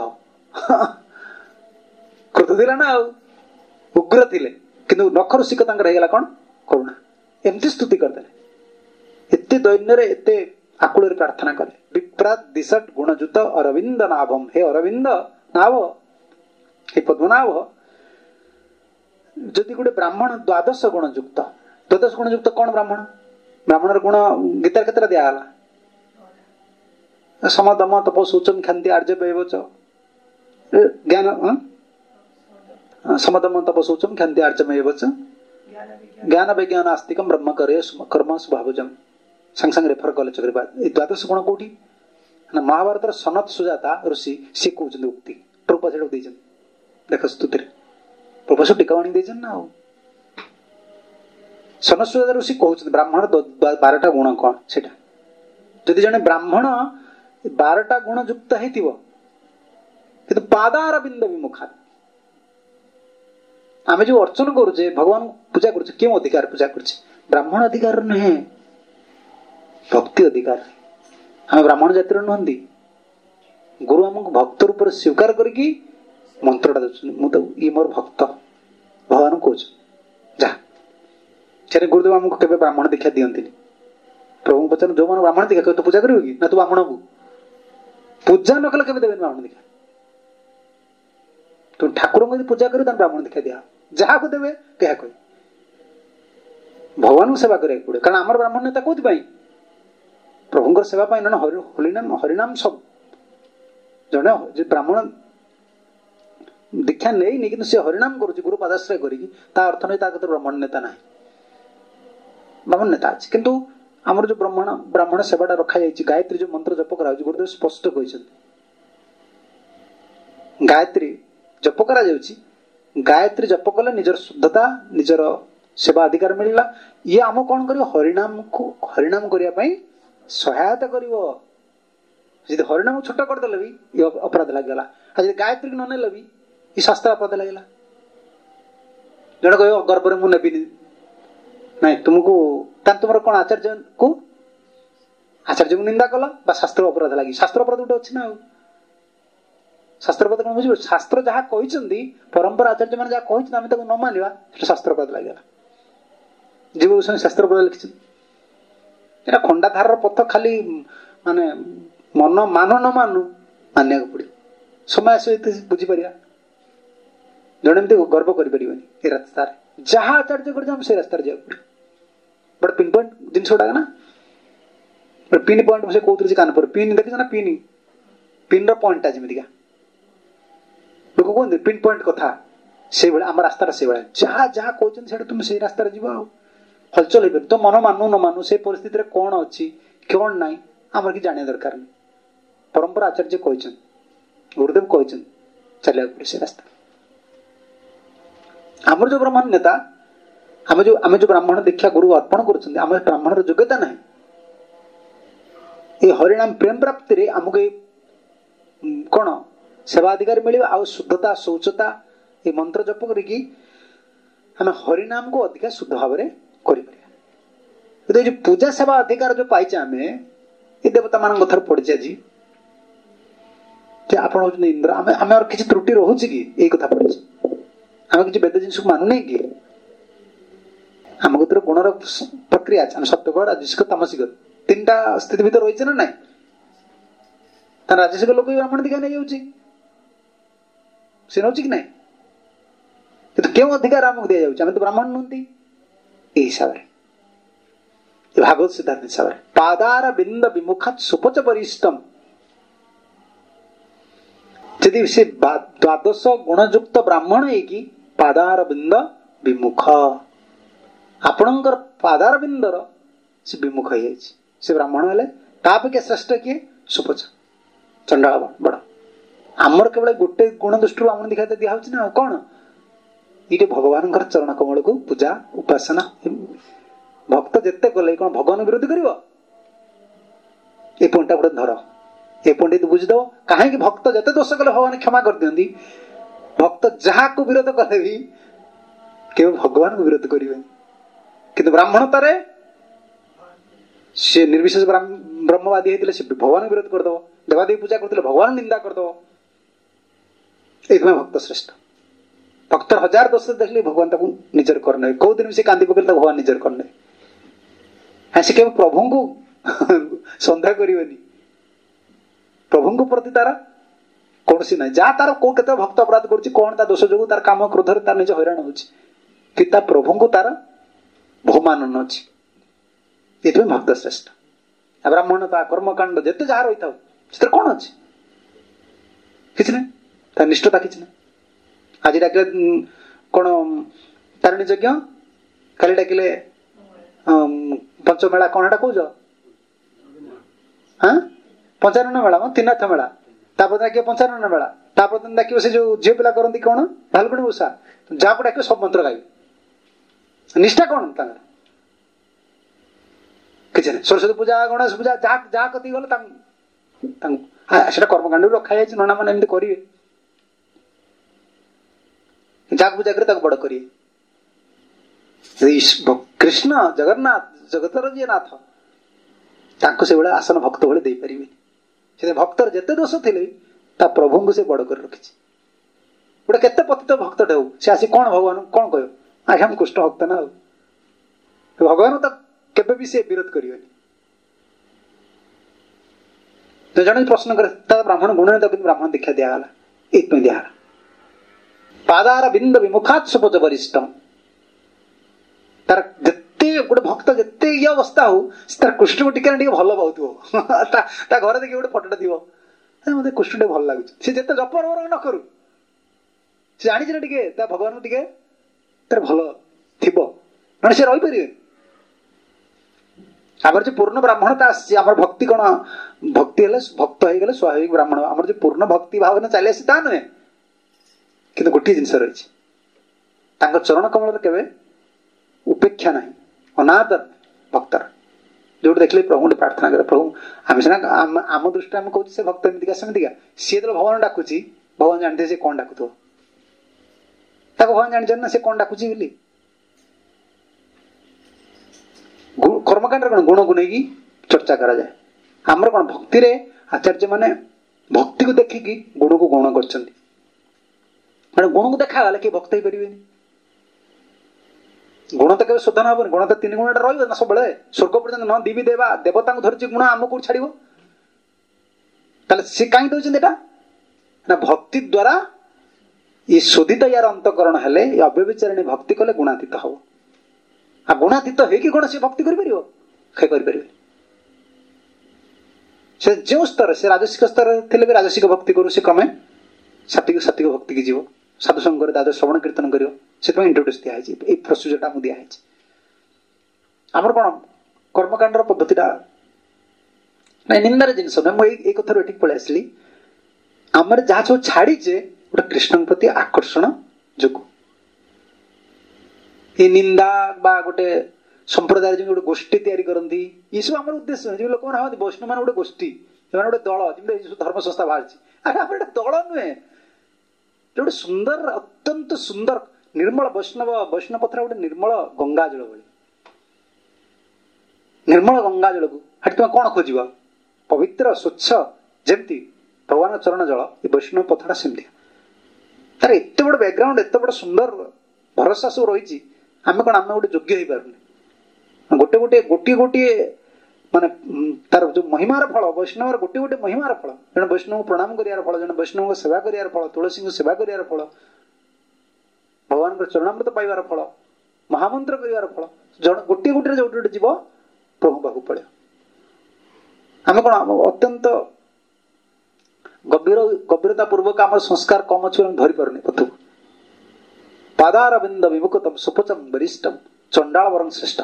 क्रोध थिला ना उग्र थिले किंतु नखर शिख कौन करुणा एमती स्तुति करदे एते दैन्य एते आकुल प्रार्थना कले विप्रात दिशट गुणजुत अरविंद नाभम हे अरविंद नाभ हे पद्मनाभ जदि गोटे ब्राह्मण द्वादश गुण युक्त द्वादश गुण युक्त कौन ब्राह्मण ब्राह्मण गुण गीता केतरा दिगला समदम तप शौचम क्षांति आर्जव ज्ञान समदम तप शौचम क्षांति आर्जव ज्ञान विज्ञान आस्तिकम ब्रह्म करे कर्म स्वभावजम संग संग रेफर कले चक्रीबाद द्वादश गुण कौटी महाभारत सनत सुजाता ऋषि सी कहते उक्ति प्रभुपा से देख स्तुति प्रभु टीकावाणी देन ना सनत सुजाता ऋषि कहते ब्राह्मण बारटा गुण कौन से जदि जने ब्राह्मण बारटा गुण युक्त है पादार बिंद विमुखा आम जो अर्चन करुचे भगवान पूजा करुचे क्यों अधिकार पूजा करुचे ब्राह्मण अधिकार नुहे भक्ति अधिकार आम ब्राह्मण जातिर नुहति गुरु आमको भक्त रूप स्वीकार करके मंत्रटा दे ये मोर भक्त भगवान कह जा से गुरुदेव आमको केवे ब्राह्मण दीक्षा दिखती प्रभु पचार जो मैंने ब्राह्मण दीक्षा तो पूजा करू कि ना तू ब्राह्मण को पूजा न कले केवे देवे ब्राह्मण दीक्षा तू ठाकुर को पूजा कर ब्राह्मण दीक्षा दिया जहाँ को देवे क्या कह भगवान को सेवा करें पड़े कारण आम ब्राह्मण नेता कौन प्रभुंर सेवा ना हरिनाम हरिनाम सब जड़े ब्राह्मण दीक्षा नहीं कि सी हरिनाम करुच्ची गुरु पदाश्रय करी अर्थ नहीं ब्राह्मण नेता ना ब्राह्मण नेता अच्छे किंतु आमर जो ब्राह्मण ब्राह्मण सेवाटा रखा जाए गायत्री जो मंत्र जप करा गुरुदेव स्पष्ट कहते गायत्री जप करा गायत्री जप कले निजर शुद्धता निजर सेवा अधिकार मिलला ये आम कौन कर हरिनाम को हरिनाम करने सहायता कर हरिनाम छोट करदे भी ये अपराध लगेगा आज गायत्री को ननेल भी ये शास्त्र अपराध लगेगा जड़े कह गर्भ में मुझे नहीं तुमको तुम कौन आचार्य को आचार्य को निंदा कल शास्त्र अपराध लगी शास्त्र अपराध गोटे अच्छी ना शास्त्र अपराध कौन बुझे शास्त्र जहाँ कहते परंपरा आचार्य मैंने जहाँ कहते आम न मानिबा शास्त्र अपराध लगेगा जीव गोस्वामी शास्त्र अपराध लिखी एटा खंडाधार पथ खाली माने मन मानो न मानु मानिया पड़े समय सहित बुझीपर जड़े एमती गर्व कर रास्तार जहाँ आचार्य कर से रास्तार जा पड़े बट पिन पॉइंट जिन ना पिन पॉइंट से कहते कानपुर पिन देखी ना पिन पिन रॉइंटा जमीका लोक कहते पिन पॉइंट कथा से आम रास्तार से जहाँ जहाँ कहते तुम से रास्तार जीव हलचल हो तो मन मानु न मानु से परिस्थिति कौन अच्छी कौन ना आम कि जाना दरकार नहीं परंपरा आचार्य कहते गुरुदेव कहते चलिया पड़े से रास्ता आमर जो ब्राह्मण नेता आम जो आम जो ब्राह्मण दीक्षा गुरु अर्पण कर आम ब्राह्मण योग्यता ना ये हरिनाम प्रेम प्राप्ति रे आमको कौन सेवा अधिकार मिले आ शुद्धता शौचता ये मंत्र जप करी आम हरिनाम को अधिक शुद्ध भाव में कर जो पूजा सेवा अधिकार जो पाइचे आम ये देवता मान कथार पड़े आज आप इंद्र आम आम और किसी त्रुटि रोचे कि यही कथा पड़े आम किसी वेद जिन को मानुने कि आम भर गुणर प्रक्रिया आम सत्यगढ़ राजसिक तामसिक तीन टा स्थिति भर रही ना ना राजसिक लोक भी ब्राह्मण दीक्षा नहीं जाऊँगी सी नौ कि ना कि क्यों अधिकार आमको दि जाऊँ आम तो ब्राह्मण नुहति यही हिसाब से भागवत सिद्धांत हिसाब से पादार बिंद विमुखात सुपच परिष्टम यदि से द्वादश गुणयुक्त ब्राह्मण है कि पादार बिंद विमुख आपणकर पादार बिंदर से विमुख हो से ब्राह्मण हेले तापके श्रेष्ठ किए सुपच चंडाल बड़ आमर केवल गोटे गुण दृष्टि आम दीक्षा दिया ना कौन ये भगवान चरण कमल को पूजा उपासना भक्त जिते कले कौन भगवान विरोधी कर पॉइंटा गोटे धर ये पॉइंट तो बुझीद कहीं भक्त जिते दोष कले भगवान क्षमा कर दिखती भक्त जहाँ को विरोध कले भी केवल भगवान को विरोध करेंगे किंतु ब्राह्मणतार सी निर्विशेष ब्रह्मवादी होते से भगवान विरोध करदेव देवादेवी पूजा करते भगवान निंदा करदेव ये भक्त श्रेष्ठ भक्तर हजार दोष देखले भगवान ताकू निजर करने कौ दिन से कांदी पकड़े भगवान निजर करने हाँ से केवल प्रभु को ସନ୍ଦେହ କରିବନି। ପ୍ରଭୁଙ୍କ ପ୍ରତି ତାର କୌଣସି ନାହିଁ। ଯାହା ତାର କୋଉ କେତେ ଭକ୍ତ ଅପରାଧ କରୁଛି, କଣ ତା ଦୋଷ ଯୋଗୁଁ ତାର କାମ କ୍ରୋଧରେ ତାର ନିଜ ହଇରାଣ ହଉଛି, କି ତା ପ୍ରଭୁଙ୍କୁ ତାର ବହୁମାନନ ଅଛି। ଏଥିପାଇଁ ଭକ୍ତ ଶ୍ରେଷ୍ଠ। ବ୍ରାହ୍ମଣତା କର୍ମକାଣ୍ଡ ଯେତେ ଯାହା ରହିଥାଉ ସେଥିରେ କଣ ଅଛି? କିଛି ନାହିଁ। ତା ନିଷ୍ଠତା କିଛି ନାହିଁ। ଆଜି ଡାକିଲେ କଣ ତାରିଣୀ ଯଜ୍ଞ, କାଲି ଡାକିଲେ ପଞ୍ଚମେଳା, କଣ ହେଟା କହୁଛ ହଁ ପଞ୍ଚାନନ ମେଳା, ତ୍ରିନାଥ ମେଳା, ତାପରେ ଡାକିବ ପଞ୍ଚାନନ ମେଳା, ତାପରେ ଡାକିବ ସେ ଯୋଉ ଝିଅ ପିଲା କରନ୍ତି କଣ ଭାଲୁକୁଣି ଓଷା, ଯାହାକୁ ଡାକିବ ସବୁ ମନ୍ତ୍ର ଗାଇବେ। ନିଷ୍ଠା କଣ ତାଙ୍କର? କିଛି ନାହିଁ। ସରସ୍ୱତୀ ପୂଜା, ଗଣେଶ ପୂଜା, ଯାହା ଯାହା କତି ଗଲେ ତାଙ୍କୁ ତାଙ୍କୁ ସେଟା କର୍ମକାଣ୍ଡରୁ ରଖାଯାଇଛି। ନନା ମାନେ ଏମିତି କରିବେ, ଯାହାକୁ ପୂଜା କରି ତାକୁ ବଡ କରିବେ। କୃଷ୍ଣ ଜଗନ୍ନାଥ ଜଗତର ଯିଏ ନାଥ, ତାଙ୍କୁ ସେଭଳିଆ ଆସନ ଭକ୍ତ ଭଳି ଦେଇପାରିବେନି। ସେଥିପାଇଁ ଭକ୍ତର ଯେତେ ଦୋଷ ଥିଲେ ତା ପ୍ରଭୁଙ୍କୁ ସେ ବଡ କରି ରଖିଛି। ଗୋଟେ କେତେ ପତିତ ଭକ୍ତଟେ ହଉ, ସେ ଆସି କଣ ଭଗବାନ କଣ କହିବ, ଆଜ୍ଞା ମୁଁ କୃଷ୍ଣ ଭକ୍ତ ନା, ଆଉ ଭଗବାନ ତ କେବେ ବି ସେ ବିରୋଧ କରିବେନି। ଜଣେ ପ୍ରଶ୍ନ କରେ ତା ବ୍ରାହ୍ମଣ ଗୁଣ ନାହିଁ, ତାକୁ ବ୍ରାହ୍ମଣ ଦୀକ୍ଷା ଦିଆଗଲା, ଏଇଥିପାଇଁ ଦିଆଗଲା। ପାଦାର ବିନ୍ଦ ବିମୁଖାତ୍ ସୁପଚ ବରିଷ୍ଠମ୍। ତାର ଯେତେ ଗୋଟେ ଭକ୍ତ ଯେତେ ଇଏ ଅବସ୍ଥା ହଉ, ତାର କୃଷ୍ଣକୁ ଟିକେ ଟିକେ ଭଲ ପାଉଥିବ। ତା ଘରେ ଦେଖି ଗୋଟେ ଫଟୋଟା ଥିବ, ମତେ କୃଷ୍ଣ ଟିକେ ଭଲ ଲାଗୁଛି। ସେ ଯେତେ ଜପ ନ କରୁ, ସେ ଜାଣିଛି ନା ଟିକେ ତା ଭଗବାନଙ୍କୁ ଟିକେ ତାର ଭଲ ଥିବ, ମାନେ ସେ ରହିପାରିବେ। ଆମର ଯେ ପୂର୍ଣ୍ଣ ବ୍ରାହ୍ମଣତା ଆସିଛି, ଆମର ଭକ୍ତି କଣ ଭକ୍ତି ହେଲେ ଭକ୍ତ ହେଇଗଲେ ସ୍ୱାଭାବିକ ବ୍ରାହ୍ମଣ। ଆମର ଯେ ପୂର୍ଣ୍ଣ ଭକ୍ତି ଭାବନା ଚାଲି ଆସି ତା ନୁହେଁ। କିନ୍ତୁ ଗୋଟିଏ ଜିନିଷ ରହିଛି, ତାଙ୍କ ଚରଣ କମଳରେ କେବେ ଉପେକ୍ଷା ନାହିଁ, ଅନାଦର ଭକ୍ତର। ଯୋଉଠି ଦେଖିଲେ ପ୍ରଭୁଙ୍କୁ ପ୍ରାର୍ଥନା କରେ, ପ୍ରଭୁ ଆମେ ସିନା ଆମ ଦୃଷ୍ଟିରେ ଆମେ କହୁଛୁ ସେ ଭକ୍ତ ଏମିତିକା ସେମିତିକା, ସିଏ ଯେତେବେଳେ ଭଗବାନ ଡାକୁଛି, ଭଗବାନ ଜାଣିଥିବେ ସେ କଣ ଡାକୁଥିବ। ତାକୁ ଭଗବାନ ଜାଣିଛନ୍ତି ନା ସେ କଣ ଡାକୁଛି ବୋଲି। କର୍ମକାଣ୍ଡରେ କଣ ଗୁଣକୁ ନେଇକି ଚର୍ଚ୍ଚା କରାଯାଏ। ଆମର କଣ ଭକ୍ତିରେ ଆଚାର୍ଯ୍ୟ ମାନେ ଭକ୍ତିକୁ ଦେଖିକି ଗୁଣକୁ ଗୌଣ କରିଛନ୍ତି। ମାନେ ଗୁଣକୁ ଦେଖାଗଲେ କେହି ଭକ୍ତ ହେଇପାରିବେନି। ଗୁଣ ତ କେବେ ଶୋଧନ ହବନି। ଗୁଣ ତ ତିନି ଗୁଣ ରହିବ ନା ସବୁବେଳେ, ସ୍ୱର୍ଗ ପର୍ଯ୍ୟନ୍ତ ନ ଦିବି ଦେବା ଦେବତାଙ୍କୁ ଧରିଛି ଗୁଣ ଆମକୁ କୋଉଠି ଛାଡିବ? ତାହେଲେ ସେ କାହିଁ ଦଉଛନ୍ତି ଏଟା ନା ଭକ୍ତି ଦ୍ଵାରା ଇ ଶୋଧିତ ୟାର ଅନ୍ତକରଣ ହେଲେ, ଏ ଅବ୍ୟବିଚାରିଣୀ ଭକ୍ତି କଲେ ଗୁଣାତୀତ ହବ। ଆଉ ଗୁଣାତୀତ ହେଇକି କଣ ସେ ଭକ୍ତି କରିପାରିବ? ସେ କରିପାରିବେ। ସେ ଯେଉଁ ସ୍ତରରେ, ସେ ରାଜସିକ ସ୍ତରରେ ଥିଲେ ବି ରାଜସିକ ଭକ୍ତି କରୁ, ସେ କ୍ରମେ ସାତ୍ବିକ ସାତ୍ବିକ ଭକ୍ତି କି ଯିବ। ସାଧୁ ସଙ୍ଗରେ ଦାଦା ଶ୍ରବଣ କୀର୍ତ୍ତନ କରିବ। ସେଥିପାଇଁ ଇଣ୍ଟ୍ରୋଡ୍ୟୁସ ଦିଆହେଇଛି, ଏଇ ପ୍ରୋସିଜରଟା ଆମକୁ ଦିଆହେଇଛି। ଆମର କଣ କର୍ମକାଣ୍ଡର ପଦ୍ଧତିଟା ନାଇଁ ନିନ୍ଦାର ଜିନିଷ ନୁହେଁ। ମୁଁ ଏଇ ଏଇ କଥାରୁ ଏଠିକି ପଳେଇ ଆସିଲି। ଆମର ଯାହା ସବୁ ଛାଡିଛେ ଗୋଟେ କୃଷ୍ଣଙ୍କ ପ୍ରତି ଆକର୍ଷଣ ଯୋଗୁଁ। ଏଇ ନିନ୍ଦା ବା ଗୋଟେ ସମ୍ପ୍ରଦାୟରେ ଯେମିତି ଗୋଟେ ଗୋଷ୍ଠୀ ତିଆରି କରନ୍ତି, ଏସବୁ ଆମର ଉଦ୍ଦେଶ୍ୟ ନୁହେଁ। ଯୋଉ ଲୋକମାନେ ଭାବନ୍ତି ବୈଷ୍ଣବ ମାନେ ଗୋଟେ ଗୋଷ୍ଠୀ, ସେମାନେ ଗୋଟେ ଦଳ, ଯେମିତି ଧର୍ମ ସଂସ୍ଥା ବାହାରିଛି। ଆରେ ଆମର ଗୋଟେ ଦଳ ନୁହେଁ, ଗୋଟେ ସୁନ୍ଦର ଅତ୍ୟନ୍ତ ସୁନ୍ଦର ନିର୍ମଳ ବୈଷ୍ଣବ ବୈଷ୍ଣବ ପଥର ଗୋଟେ ନିର୍ମଳ ଗଙ୍ଗା ଜଳ ଭଳି। ନିର୍ମଳ ଗଙ୍ଗା ଜଳକୁ ସେଠି ତୁମେ କଣ ଖୋଜିବ? ପବିତ୍ର ସ୍ୱଚ୍ଛ ଯେମିତି ଭଗବାନଙ୍କ ଚରଣ ଜଳ, ଏ ବୈଷ୍ଣବ ପଥଟା ସେମିତି। ତାର ଏତେ ବଡ ବ୍ୟାକଗ୍ରାଉଣ୍ଡ, ଏତେ ବଡ ସୁନ୍ଦର ଭରସା ସବୁ ରହିଛି। ଆମେ କଣ ଆମେ ଗୋଟେ ଯୋଗ୍ୟ ହେଇପାରୁନି? ଗୋଟେ ଗୋଟେ ଗୋଟିଏ ଗୋଟିଏ ମାନେ ତାର ଯୋଉ ମହିମାର ଫଳ, ବୈଷ୍ଣବର ଗୋଟିଏ ଗୋଟିଏ ମହିମାର ଫଳ। ଜଣେ ବୈଷ୍ଣବଙ୍କୁ ପ୍ରଣାମ କରିବାର ଫଳ, ଜଣେ ବୈଷ୍ଣବଙ୍କ ସେବା କରିବାର ଫଳ, ତୁଳସୀଙ୍କୁ ସେବା କରିବାର ଫଳ, ଭଗବାନଙ୍କର ଚରଣାମୃତ ପାଇବାର ଫଳ, ମହାମନ୍ତ୍ର କରିବାର ଫଳ। ଜଣେ ଗୋଟିଏ ଗୋଟିଏ ଯୋଉଠି ଗୋଟେ ଯିବ ପ୍ରଭୁ ପାଖକୁ ପଳେଇବ। ଆମେ କଣ ଅତ୍ୟନ୍ତ ଗଭୀର ଗଭୀରତା ପୂର୍ବକ ଆମର ସଂସ୍କାର କମ ଅଛି, ଆମେ ଧରି ପାରୁନି ପଥକୁ। ପାଦାର ବିନ୍ଦ ବିମୁଖତମ ସୁପଚମ ବରିଷ୍ଠମ ଚଣ୍ଡାଳ ବରଂ ଶ୍ରେଷ୍ଠ।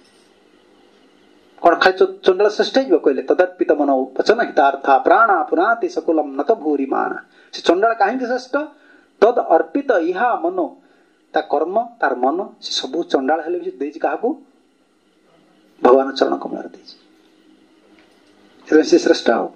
କଣ ଖାଲି ଚଣ୍ଡାଳ ଶ୍ରେଷ୍ଠ ହେଇଯିବ କହିଲେ? ତଦର୍ପିତ ମନ ବଚନ ହିତାର୍ଥା ପ୍ରାଣା ପୁନାତି ସକୁଲମ ନତ ଭୂରି ମାନା। ସେ ଚଣ୍ଡାଳ କାହିଁକି ଶ୍ରେଷ୍ଠ? ତଦ ଅର୍ପିତ ଇହା ମନ, ତା କର୍ମ ତାର ମନ ସେ ସବୁ ଚଣ୍ଡାଳ ହେଲେ ବି ଦେଇଛି କାହାକୁ? ଭଗବାନ ଚରଣ କମଳରେ ଦେଇଛି। ସେଥିପାଇଁ ସେ ଶ୍ରେଷ୍ଠ। ଆଉ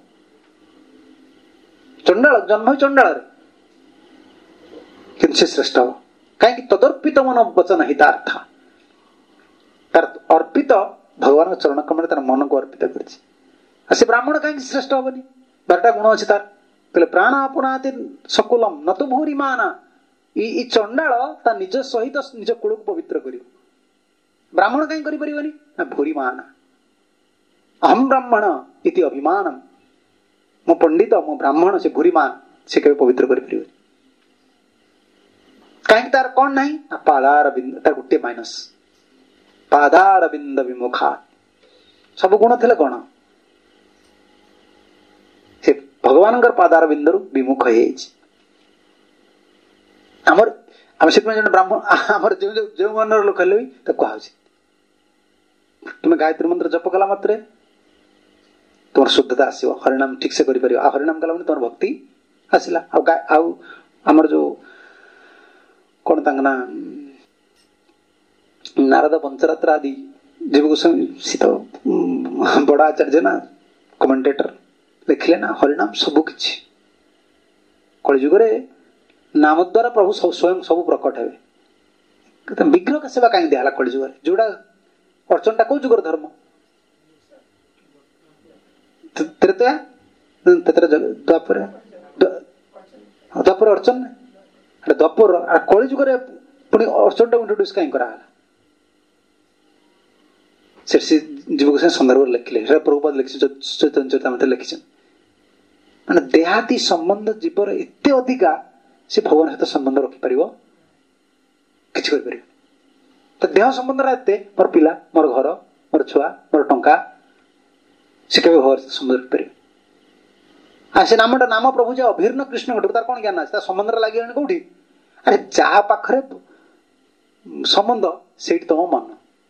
ଚଣ୍ଡାଳ ଜନ୍ମ ହୋଇ ଚଣ୍ଡାଳରେ, କିନ୍ତୁ ସେ ଶ୍ରେଷ୍ଠ ହବ କାହିଁକି? ତଦର୍ପିତ ମନ ବଚନ ହିତାର୍ଥ, ତାର ଅର୍ପିତ ଭଗବାନଙ୍କ ଚରଣ କମଳରେ ତାର ମନକୁ ଅର୍ପିତ କରିଛି। ଆଉ ସେ ବ୍ରାହ୍ମଣ କାହିଁକି ଶ୍ରେଷ୍ଠ ହବନି? ବାରଟା ଗୁଣ ଅଛି ତାର। କହିଲେ ପ୍ରାଣ ଆପଣାତି ସକୁଲମ ନତୁ ଭୂରି ମାନା। ଏଇ ଚଣ୍ଡାଳ ତା ନିଜ ସହିତ ନିଜ କୁଳକୁ ପବିତ୍ର କରିବ। ବ୍ରାହ୍ମଣ କାହିଁ କରିପାରିବନି? ନା ଭୂରି ମାନା, अहम ब्राह्मण इति अभिमान मो पंडित मो ब्राह्मण से भूरीमान से केवे पवित्र कर परिबे कहीं तार कौन नहीं पादार बिंद तार गोटे माइनस पादार बिंद विमुखा सब गुण थिले कौन से भगवान पादार बिंदु विमुख होमर आम से ब्राह्मण आमर जो जो मन लोक हेले भी कह तुम्हें गायत्री मंत्र जप कला मात्रे तुम शुद्धता आसो हरिनाम ठीक से कर हरिनाम कला तुम भक्ति आसला आमर जो कौन ना नारद पंचरात्र आदि जीव गोस्वामी सी तो बड़ा आचार्य ना कमेंटेटर लिखले ना हरिनाम सबु किछि कलिजुग नाम द्वारा प्रभु स्वयं सब प्रकट हे विग्रह का सेवा कहीं दिया कलिजुग जोड़ा अर्चनटा कौ जुगर धर्म त्रेतया द्वापर द्वापर अर्चन द्वापर कलिजुग पुणी अर्चनटा इंट्रोड्यूस कहीं करा जीव गोस्वामी संदर्भ लिखिले प्रभुपाद लिखि चैतन्य चरितामृत लिखि माने देहाती संबंध जीवर एते अधिका से भगवान सहित संबंध रखिपार किसी कर तो देह संबंध एते मोर पिला मोर घर मोर छुआ मोर टंका से केवे भगवान सहित संबंध रखिपार आ से नामटा नाम प्रभु जे अभिन्न कृष्ण घट तार कौन ज्ञान আছে ता संबंध लागि कोठी अरे जा पाखरे संबंध सेठी तुम मन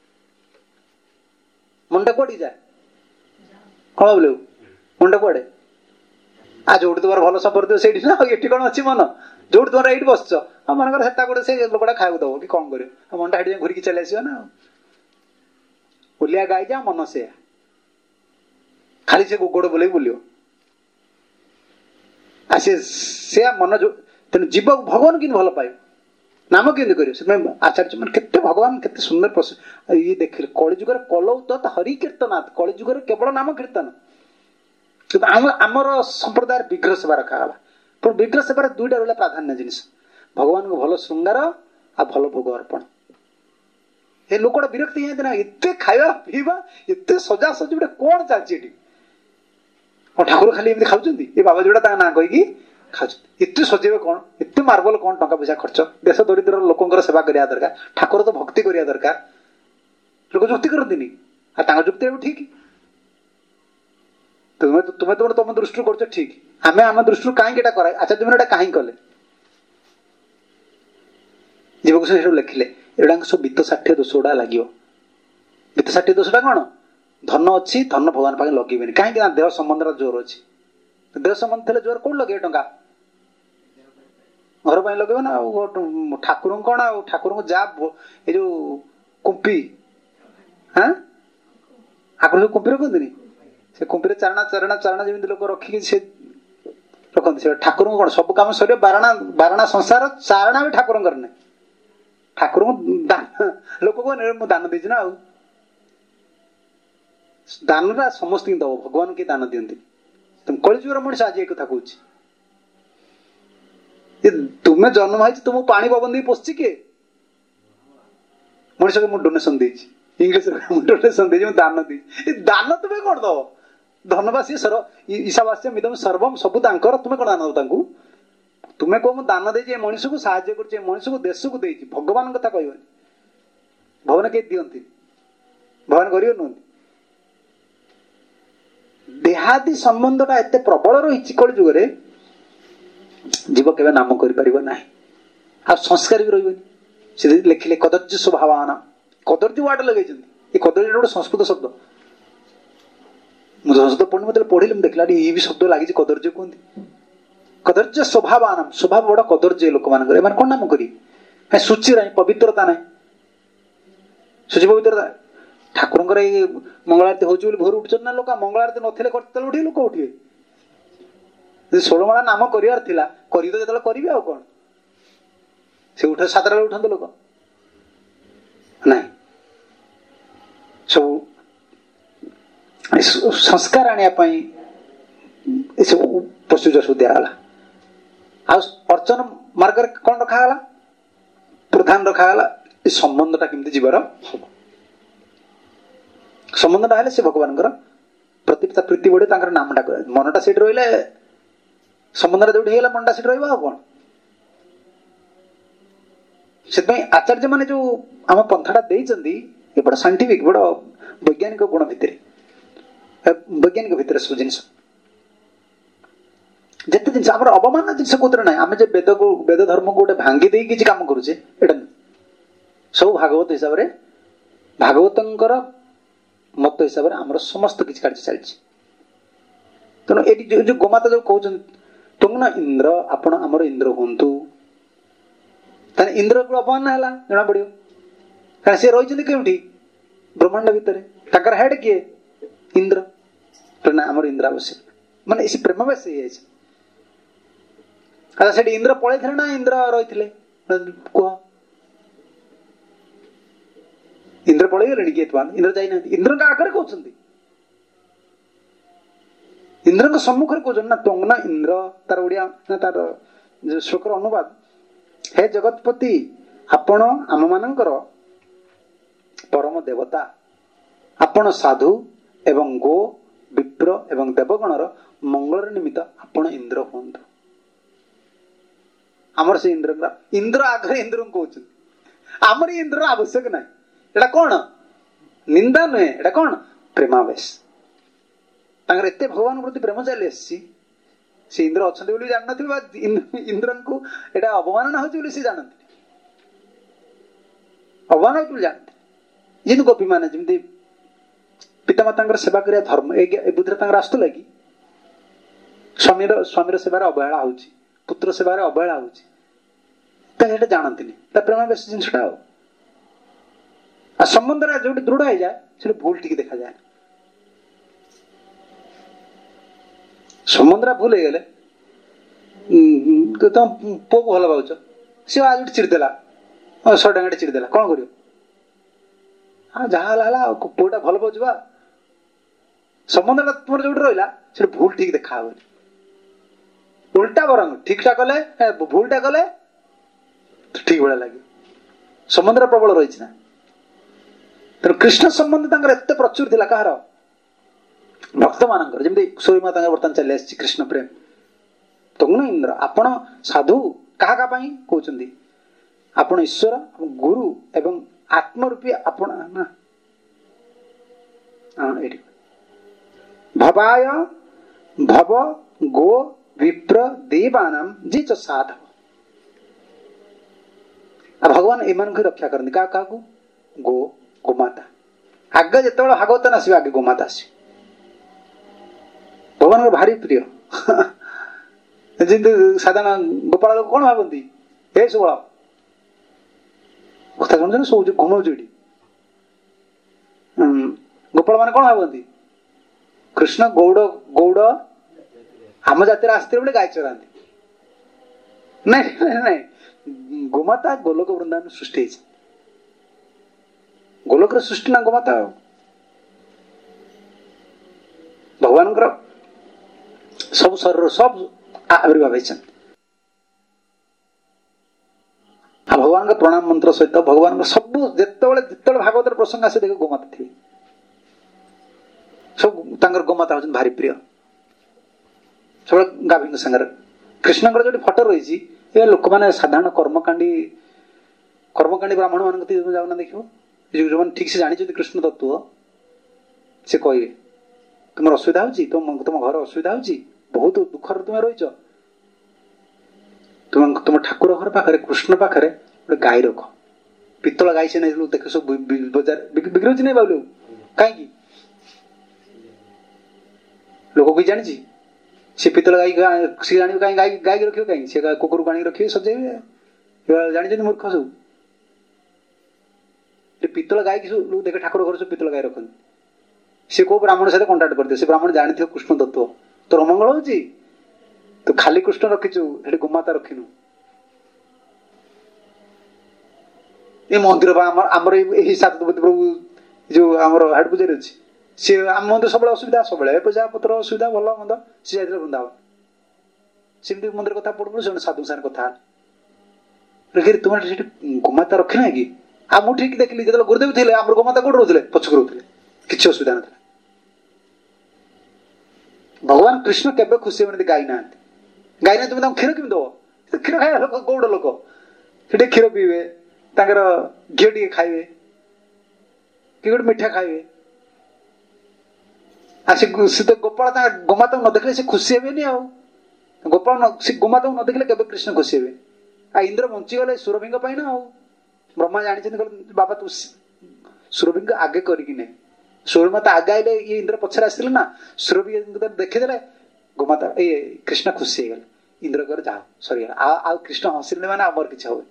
मनटा कोठी जाए कौन बोले मनटा कोड़े आ जो तुम भल संपर्क से ना ये कौन अच्छी मन जो तुम ये बस मन से गोटे से लोकटा खाया दब कि कौन कर मनटा ये घूरिकी चली आस ना बुलिया गाई जा मन से खाली से गोड़ बुले बुल से मन जो तेना जीव भगवान कि भल पाए नाम केमती कर आचार्य मान के भगवान के सुंदर ये देख कलिजुग कलौ तो हरि कीर्तनाथ कलिजुग केवल नाम कीर्तन आमर संप्रदाय विग्रह सेवा रखा पर विग्रह सेवार दुईटा रहा प्राधान्य जिनिस भगवान को भल श्रृंगार आ भल भोग अर्पण ये लोकटा विरक्त ना एत खावा पीवा एत सजा सजी गोटे कौन चलती ठाकुर खाली एमती खाऊँ बाबा जोड़ा ना कहीकि खाते एत सजेबे कौन एत मार्बल कौन टंका पैसा खर्च देश दरिद्र लोकर सेवा करा दरकार ठाकुर तो भक्ति करा दरकार लोक जुक्ति करती जुक्ति ठीक तुम्हें तुम्हें तुम तुम दृष्टि कर ठीक आम आम दृष्टि कहीं आचार्य मैंने कहीं कले जीव गोस्वामी लिखिले एटा सब बीत षाठिए दोष गुड़ा लगे बीत षाठिए दोषटा कौन धन अच्छी धन भगवान पाखे लगे कहीं देह संबंध जोर अच्छी देह संबंध थे जोर कौन लगे टंका घर पर लगे ना ठाकुर कौन आ ठाकुर को जा ये जो कुंपी हाँ आगुरी कुंपी रखती से कुंपी चारणा चारणा चारणा जमी लोक रखिकी से रखते से ठाकुर को कौन सब कम सर बारणा बारणा संसार चारणा भी ठाकुर नहीं ठाकुर को दान लोक को दान देना ना दानटा समस्त दब भगवान के दान दिखती तुम कलिजुगर मनीष आज एक कथा कहूँ तुम्हें जन्म है तुमको पानी पवन दी पोषी किए मनीष को मुझे डोनेशन देगी इंग्लिश डोनेशन दे दान दी दान तुम्हें कौन दब धनवासी सर ईशावास्य मिदम सर्वम सबू तुम्हें कौन दान दो तुम्हें कह दान दे मनीष को साहाଯ୍य कर मनीष को देश को दे भगवान कथा कह भगवान के दिखती भगवान गरीब नुहति देहादी संबंधटा एत प्रबल रही कलिजुगे जीव के नाम कर आ संस्कार भी रही लिखिले कदर्य स्वभावान कदर्य वार्ड लगे ये कदर्य गोटे संस्कृत शब्द मुझे संस्कृत पढ़ी मतलब पढ़ी देखला ये भी शब्द लगी कदर्य कहते कदर्य स्वभावान स्वभाव बड़ा कदर्य लोक मान कौन नाम करें सूचि ना पवित्रता ना सूचि पवित्रता ठाकुर मंगल आरती हो भोर उठ ना लोक मंगल आरती नथिले करते उठे लोक उठे षोलमाला नाम करार थिला करी तो जो करी आ कौन से उठ सातटा उठते लोक ना सब संस्कार आने सब प्रोसीजर सब दिगला अर्चन मार्ग कौन रखागला प्रधान रखागला संबंधटा केमती जीवार हम संबंधटा हेले से भगवान ତା ପ୍ରୀତି ବଢେ, ତାଙ୍କର ନାମଟା ମନଟା ସେଠି ରହିଲେ, ସମ୍ବନ୍ଧରେ ଯୋଉଠି ହେଇଗଲା ମନଟା ସେଠି ରହିବ ଆଉ କଣ। ସେଥିପାଇଁ ଆଚାର୍ଯ୍ୟ ମାନେ ଯୋଉ ଆମ ପନ୍ଥାଟା ଦେଇଛନ୍ତି ଏ ବଡ ସାଇଣ୍ଟିଫିକ, ବଡ ବୈଜ୍ଞାନିକ ଗୁଣ ଭିତରେ, ବୈଜ୍ଞାନିକ ଭିତରେ ସବୁ ଜିନିଷ, ଯେତେ ଜିନିଷ ଆମର ଅବମାନ ଜିନିଷ କୋଉଥିରେ ନାହିଁ। ଆମେ ଯେ ବେଦକୁ ବେଦ ଧର୍ମକୁ ଗୋଟେ ଭାଙ୍ଗି ଦେଇକି କିଛି କାମ କରୁଛେ ଏଇଟା ନୁହେଁ। ସବୁ ଭାଗବତ ହିସାବରେ, ଭାଗବତଙ୍କର ମତ ହିସାବରେ ଆମର ସମସ୍ତ କିଛି କାର୍ଯ୍ୟ ଚାଲିଛି। ତେଣୁ ଏଠି ଯୋଉ ଯୋଉ ଗୋମାତା ଯୋଉ କହୁଛନ୍ତି ତୁମ ଇନ୍ଦ୍ର, ଆପଣ ଆମର ଇନ୍ଦ୍ର ହୁଅନ୍ତୁ, ତାହେଲେ ଇନ୍ଦ୍ରକୁ ଅପମାନ ହେଲା ଜଣା ପଡିବ। କାରଣ ସେ ରହିଛନ୍ତି କେଉଁଠି? ବ୍ରହ୍ମାଣ୍ଡ ଭିତରେ। ତାଙ୍କର ହେଡ୍ କିଏ? ଇନ୍ଦ୍ର। ନା ଆମର ଇନ୍ଦ୍ର ଆବଶ୍ୟକ, ମାନେ ସେ ପ୍ରେମ ବେଶ ହେଇଯାଇଛି। ଆଚ୍ଛା ସେଠି ଇନ୍ଦ୍ର ପଳେଇଥିଲେ ନା ଇନ୍ଦ୍ର ରହିଥିଲେ କୁହ? ଇନ୍ଦ୍ର ପଳେଇଗଲେଣି କିଏ? ଇନ୍ଦ୍ର ଯାଇନାହାନ୍ତି। ଇନ୍ଦ୍ରଙ୍କ ଆଗରେ କହୁଛନ୍ତି, ଇନ୍ଦ୍ରଙ୍କ ସମ୍ମୁଖରେ କହୁଛନ୍ତି ନା ତଙ୍ଗ ନା ଇନ୍ଦ୍ର। ତାର ଓଡିଆ ନା ତାର ଶ୍ଲୋକର ଅନୁବାଦ, ହେ ଜଗତପତି, ଆପଣ ଆମ ମାନଙ୍କର ପରମ ଦେବତା, ଆପଣ ସାଧୁ ଏବଂ ଗୋ ବିପ୍ର ଏବଂ ଦେବଗଣର ମଙ୍ଗଳର ନିମିତ୍ତ ଆପଣ ଇନ୍ଦ୍ର ହୁଅନ୍ତୁ। ଆମର ସେ ଇନ୍ଦ୍ର, ଇନ୍ଦ୍ର ଆଗରେ ଇନ୍ଦ୍ରଙ୍କୁ କହୁଛନ୍ତି, ଆମର ଇନ୍ଦ୍ର ଆବଶ୍ୟକ ନାହିଁ। ଏଟା କଣ? ନିନ୍ଦା ନୁହେଁ, ଏଟା କଣ? ପ୍ରେମାବେଶ। ତାଙ୍କର ଏତେ ଭଗବାନ ପ୍ରତି ପ୍ରେମ ଚାଲି ଆସିଛି, ସେ ଇନ୍ଦ୍ର ଅଛନ୍ତି ବୋଲି ଜାଣିନଥିବେ, ବା ଇନ୍ଦ୍ରଙ୍କୁ ଏଟା ଅବମାନନା ହଉଛି ବୋଲି ସେ ଜାଣନ୍ତି, ଅବମାନ ହଉଛି ବୋଲି ଜାଣନ୍ତି। ଯେମିତି ଗୋପୀ ମାନେ ଯେମିତି ପିତାମାତାଙ୍କର ସେବା କରିବା ଧର୍ମ, ଏ ବୁଦ୍ଧିରେ ତାଙ୍କର ଆସୁଥିଲା କି? ସ୍ୱାମୀର ସ୍ୱାମୀର ସେବାରେ ଅବହେଳା ହଉଛି, ପୁତ୍ର ସେବାରେ ଅବହେଳା ହଉଛି, ତ ସେଇଟା ଜାଣନ୍ତିନି। ତା ପ୍ରେମ ବେଶ ଜିନିଷଟା ଆଉ ଆଉ ସମ୍ବନ୍ଧରେ ଯୋଉଠି ଦୃଢ ହେଇଯାଏ ସେଠି ଭୁଲ ଟିକେ ଦେଖାଯାଏ। ସମ୍ବନ୍ଧଟା ଭୁଲ ହେଇଗଲେ, ତମ ପୁଅକୁ ଭଲ ପାଉଛ, ସେ ଆଜି ଗୋଟେ ଚିଡିଦେଲା, ଶହେ ଟଙ୍କା ଚିଡିଦେଲା, କଣ କରିବ? ହଁ ଯାହା ହେଲା ହେଲା, ଆଉ ପୁଅଟା ଭଲ ପାଉଛି ବା। ସମ୍ବନ୍ଧଟା ତୁମର ଯୋଉଠି ରହିଲା ସେଠି ଭୁଲ ଠିକ ଦେଖା ହବନି। ଉଲ୍ଟା ବରଂ ଠିକଟା କଲେ, ଭୁଲଟା କଲେ ଠିକ ଭଳିଆ ଲାଗିବ। ସମ୍ବନ୍ଧରେ ପ୍ରବଳ ରହିଛି ନା। ତେଣୁ କୃଷ୍ଣ ସମ୍ବନ୍ଧ ତାଙ୍କର ଏତେ ପ୍ରଚୁର ଥିଲା, କାହାର? ଭକ୍ତ ମାନଙ୍କର। ଯେମିତି ସୋଇମା ତାଙ୍କର ବର୍ତ୍ତମାନ ଚାଲି ଆସିଛି କୃଷ୍ଣ ପ୍ରେମ। ତଙ୍ଗ ଇନ୍ଦ୍ର, ଆପଣ ସାଧୁ କାହା କାହା ପାଇଁ କହୁଛନ୍ତି? ଆପଣ ଈଶ୍ୱର, ଗୁରୁ ଏବଂ ଆତ୍ମ ରୂପୀ ଆପଣ ନା ଏଇଠି ଭବାୟ ଭବ ଗୋ ବିପ୍ର ଦେବାନାମ ଯେ ଚ ସାଧବ। ଆଉ ଭଗବାନ ଏମାନଙ୍କୁ ରକ୍ଷା କରନ୍ତି। କାହା କାହାକୁ? ଗୋ ଗୋମାତା। ଆଗେ ଯେତେବେଳେ ଭାଗବତ ଆସିବ, ଆଗେ ଗୋମାତା ଆସିବ। ଭଗବାନଙ୍କ ଭାରି ପ୍ରିୟ। ଯେମିତି ସାଧାରଣ ଗୋପାଳ ଲୋକ କଣ ଭାବନ୍ତି? ହେ ସୁବଳ କଥା ଶୁଣୁଛ ନା ଶୋଉଛୁ, ଘୁମଉଛୁ ଏଠି। ଗୋପାଳ ମାନେ କଣ ଭାବନ୍ତି? କୃଷ୍ଣ ଗୌଡ ଗୌଡ ଆମ ଜାତିରେ ଆସିଥିଲେ ବୋଲି ଗାଈ ଚରାନ୍ତି। ନାଇଁ ନାଇଁ, ଗୋମାତା ଗୋଲୋକ ବୃନ୍ଦାବନ ସୃଷ୍ଟି ହେଇଛି। ଗୋଲୋକର ସୃଷ୍ଟି ନା ଗୋମାତା। ଆଉ ଭଗବାନଙ୍କର ସବୁ ଶରୀର ସବୁ ଆବିର୍ଭାବ ହେଇଛନ୍ତି। ଆଉ ଭଗବାନଙ୍କ ପ୍ରଣାମ ମନ୍ତ୍ର ସହିତ ଭଗବାନଙ୍କ ସବୁ ଯେତେବେଳେ ଯେତେବେଳେ ଭାଗବତର ପ୍ରସଙ୍ଗ ଆସେ ଦେଖେ ଗୋମାତା ଥିବେ। ସବୁ ତାଙ୍କର ଗୋମାତା ହଉଛନ୍ତି ଭାରି ପ୍ରିୟ। ସବୁବେଳେ ଗାଭୀଙ୍କ ସାଙ୍ଗରେ କୃଷ୍ଣଙ୍କର ଯୋଉଠି ଫଟୋ ରହିଛି, ଏ ଲୋକମାନେ ସାଧାରଣ କର୍ମକାଣ୍ଡୀ କର୍ମକାଣ୍ଡୀ ବ୍ରାହ୍ମଣ ମାନଙ୍କ ଯାଉନା ଦେଖିବ, ଯୋଉମାନେ ଠିକ ସେ ଜାଣିଛନ୍ତି କୃଷ୍ଣ ତତ୍ତ୍ୱ, ସେ କହିବେ ତୁମର ଅସୁବିଧା ହଉଛି, ତମ ତମ ଘର ଅସୁବିଧା ହଉଛି, ବହୁତ ଦୁଃଖରେ ତୁମେ ରହିଛ, ତୁମ ତୁମ ଠାକୁର ଘର ପାଖରେ କୃଷ୍ଣ ପାଖରେ ଗୋଟେ ଗାଈ ରଖ। ପିତ୍ତଳ ଗାଈ ସେ ନେଇ ଦେଖ ସବୁ ବଜାର ବିକ୍ରି ହଉଛି ନାଇଁ ବାବୁ। କାହିଁକି? ଲୋକ କି ଜାଣିଛି? ସେ ପିତ୍ତଳ ଗାଈ ସିଏ ଜାଣିବ କାହିଁକି? ଗାଈ ଗାଈକି ରଖିବ କାହିଁକି? ସେ କୁକୁରକୁ ଆଣିକି ରଖିବେ, ସଜେଇବେ। ଜାଣିଛନ୍ତି ମୂର୍ଖ ସବୁ। ପିତ୍ତଳ ଗାଈକି ସବୁ ଦେଖେ ଠାକୁର ଘର ସବୁ ପିତ୍ତଳ ଗାଈ ରଖନ୍ତି। ସେ କୋଉ ବ୍ରାହ୍ମଣ ସହିତ କଣ୍ଟାକ୍ଟ କରିଥିବ, ସେ ବ୍ରାହ୍ମଣ ଜାଣିଥିବ କୃଷ୍ଣ ତତ୍ତ୍ୱ। ତୋର ଅମଙ୍ଗଳ ହଉଛି, ତୁ ଖାଲି କୃଷ୍ଣ ରଖିଛୁ, ସେଠି ଗୋମାତା ରଖିନୁ। ଏ ମନ୍ଦିର ବା ଆମର ଆମର ଏହି ସାତପତି ପ୍ରଭୁ ଯୋଉ ଆମର ହାଟ ପୂଜାରେ ଅଛି, ସିଏ ଆମ ମନ୍ଦିର ସବୁବେଳେ ଅସୁବିଧା, ସବୁବେଳେ ପଇସା ପତ୍ର ଅସୁବିଧା, ଭଲ ମନ୍ଦ। ସିଏ ଯାଇଥିଲେ ବୃନ୍ଦାବନ, ସେମିତି ମନ୍ଦିର କଥା ପଢୁ ପଢୁ ସେମାନେ ସାଧୁ ସାଙ୍ଗରେ କଥା ହେଲେ, ତୁମେ ସେଠି ଗୋମାତା ରଖିନା କି? ଆଉ ମୁଁ ଠିକ ଦେଖିଲି, ଯେତେବେଳେ ଗୁରୁଦେବ ଥିଲେ ଆମର ଗୋମାତା କୋଉଠି ରହୁଥିଲେ? ପଛକୁ ରହୁଥିଲେ, କିଛି ଅସୁବିଧା ନଥିଲା। भगवान कृष्ण केबे खुशी होने गाई ना गाई ना तुम क्षीर केमी दब क्षीर खाଇବା लोक गौड़ लोक से क्षीर पीबे घी टे खाइबे कि गोटे मिठा खाइबे आ से तो गोपाल गोमाता न देखले से खुशी हेबेनी आ गोपाल से गोमाता न देखले केबे कृष्ण खुशी हेबे आ इंद्र बंची गले सुरभिंग पाई ना आ ब्रह्मा जानी बाबा तू सुरभिंग आगे करिकी नहीं सूर्यमाता आगे आइले ये इंद्र पछरे आसले ना सुरभि देखीदे गोमाता ये कृष्ण खुशी हो गले इंद्र कर जाओ सरी आ कृष्ण हसिले मैंने आमर किसी हे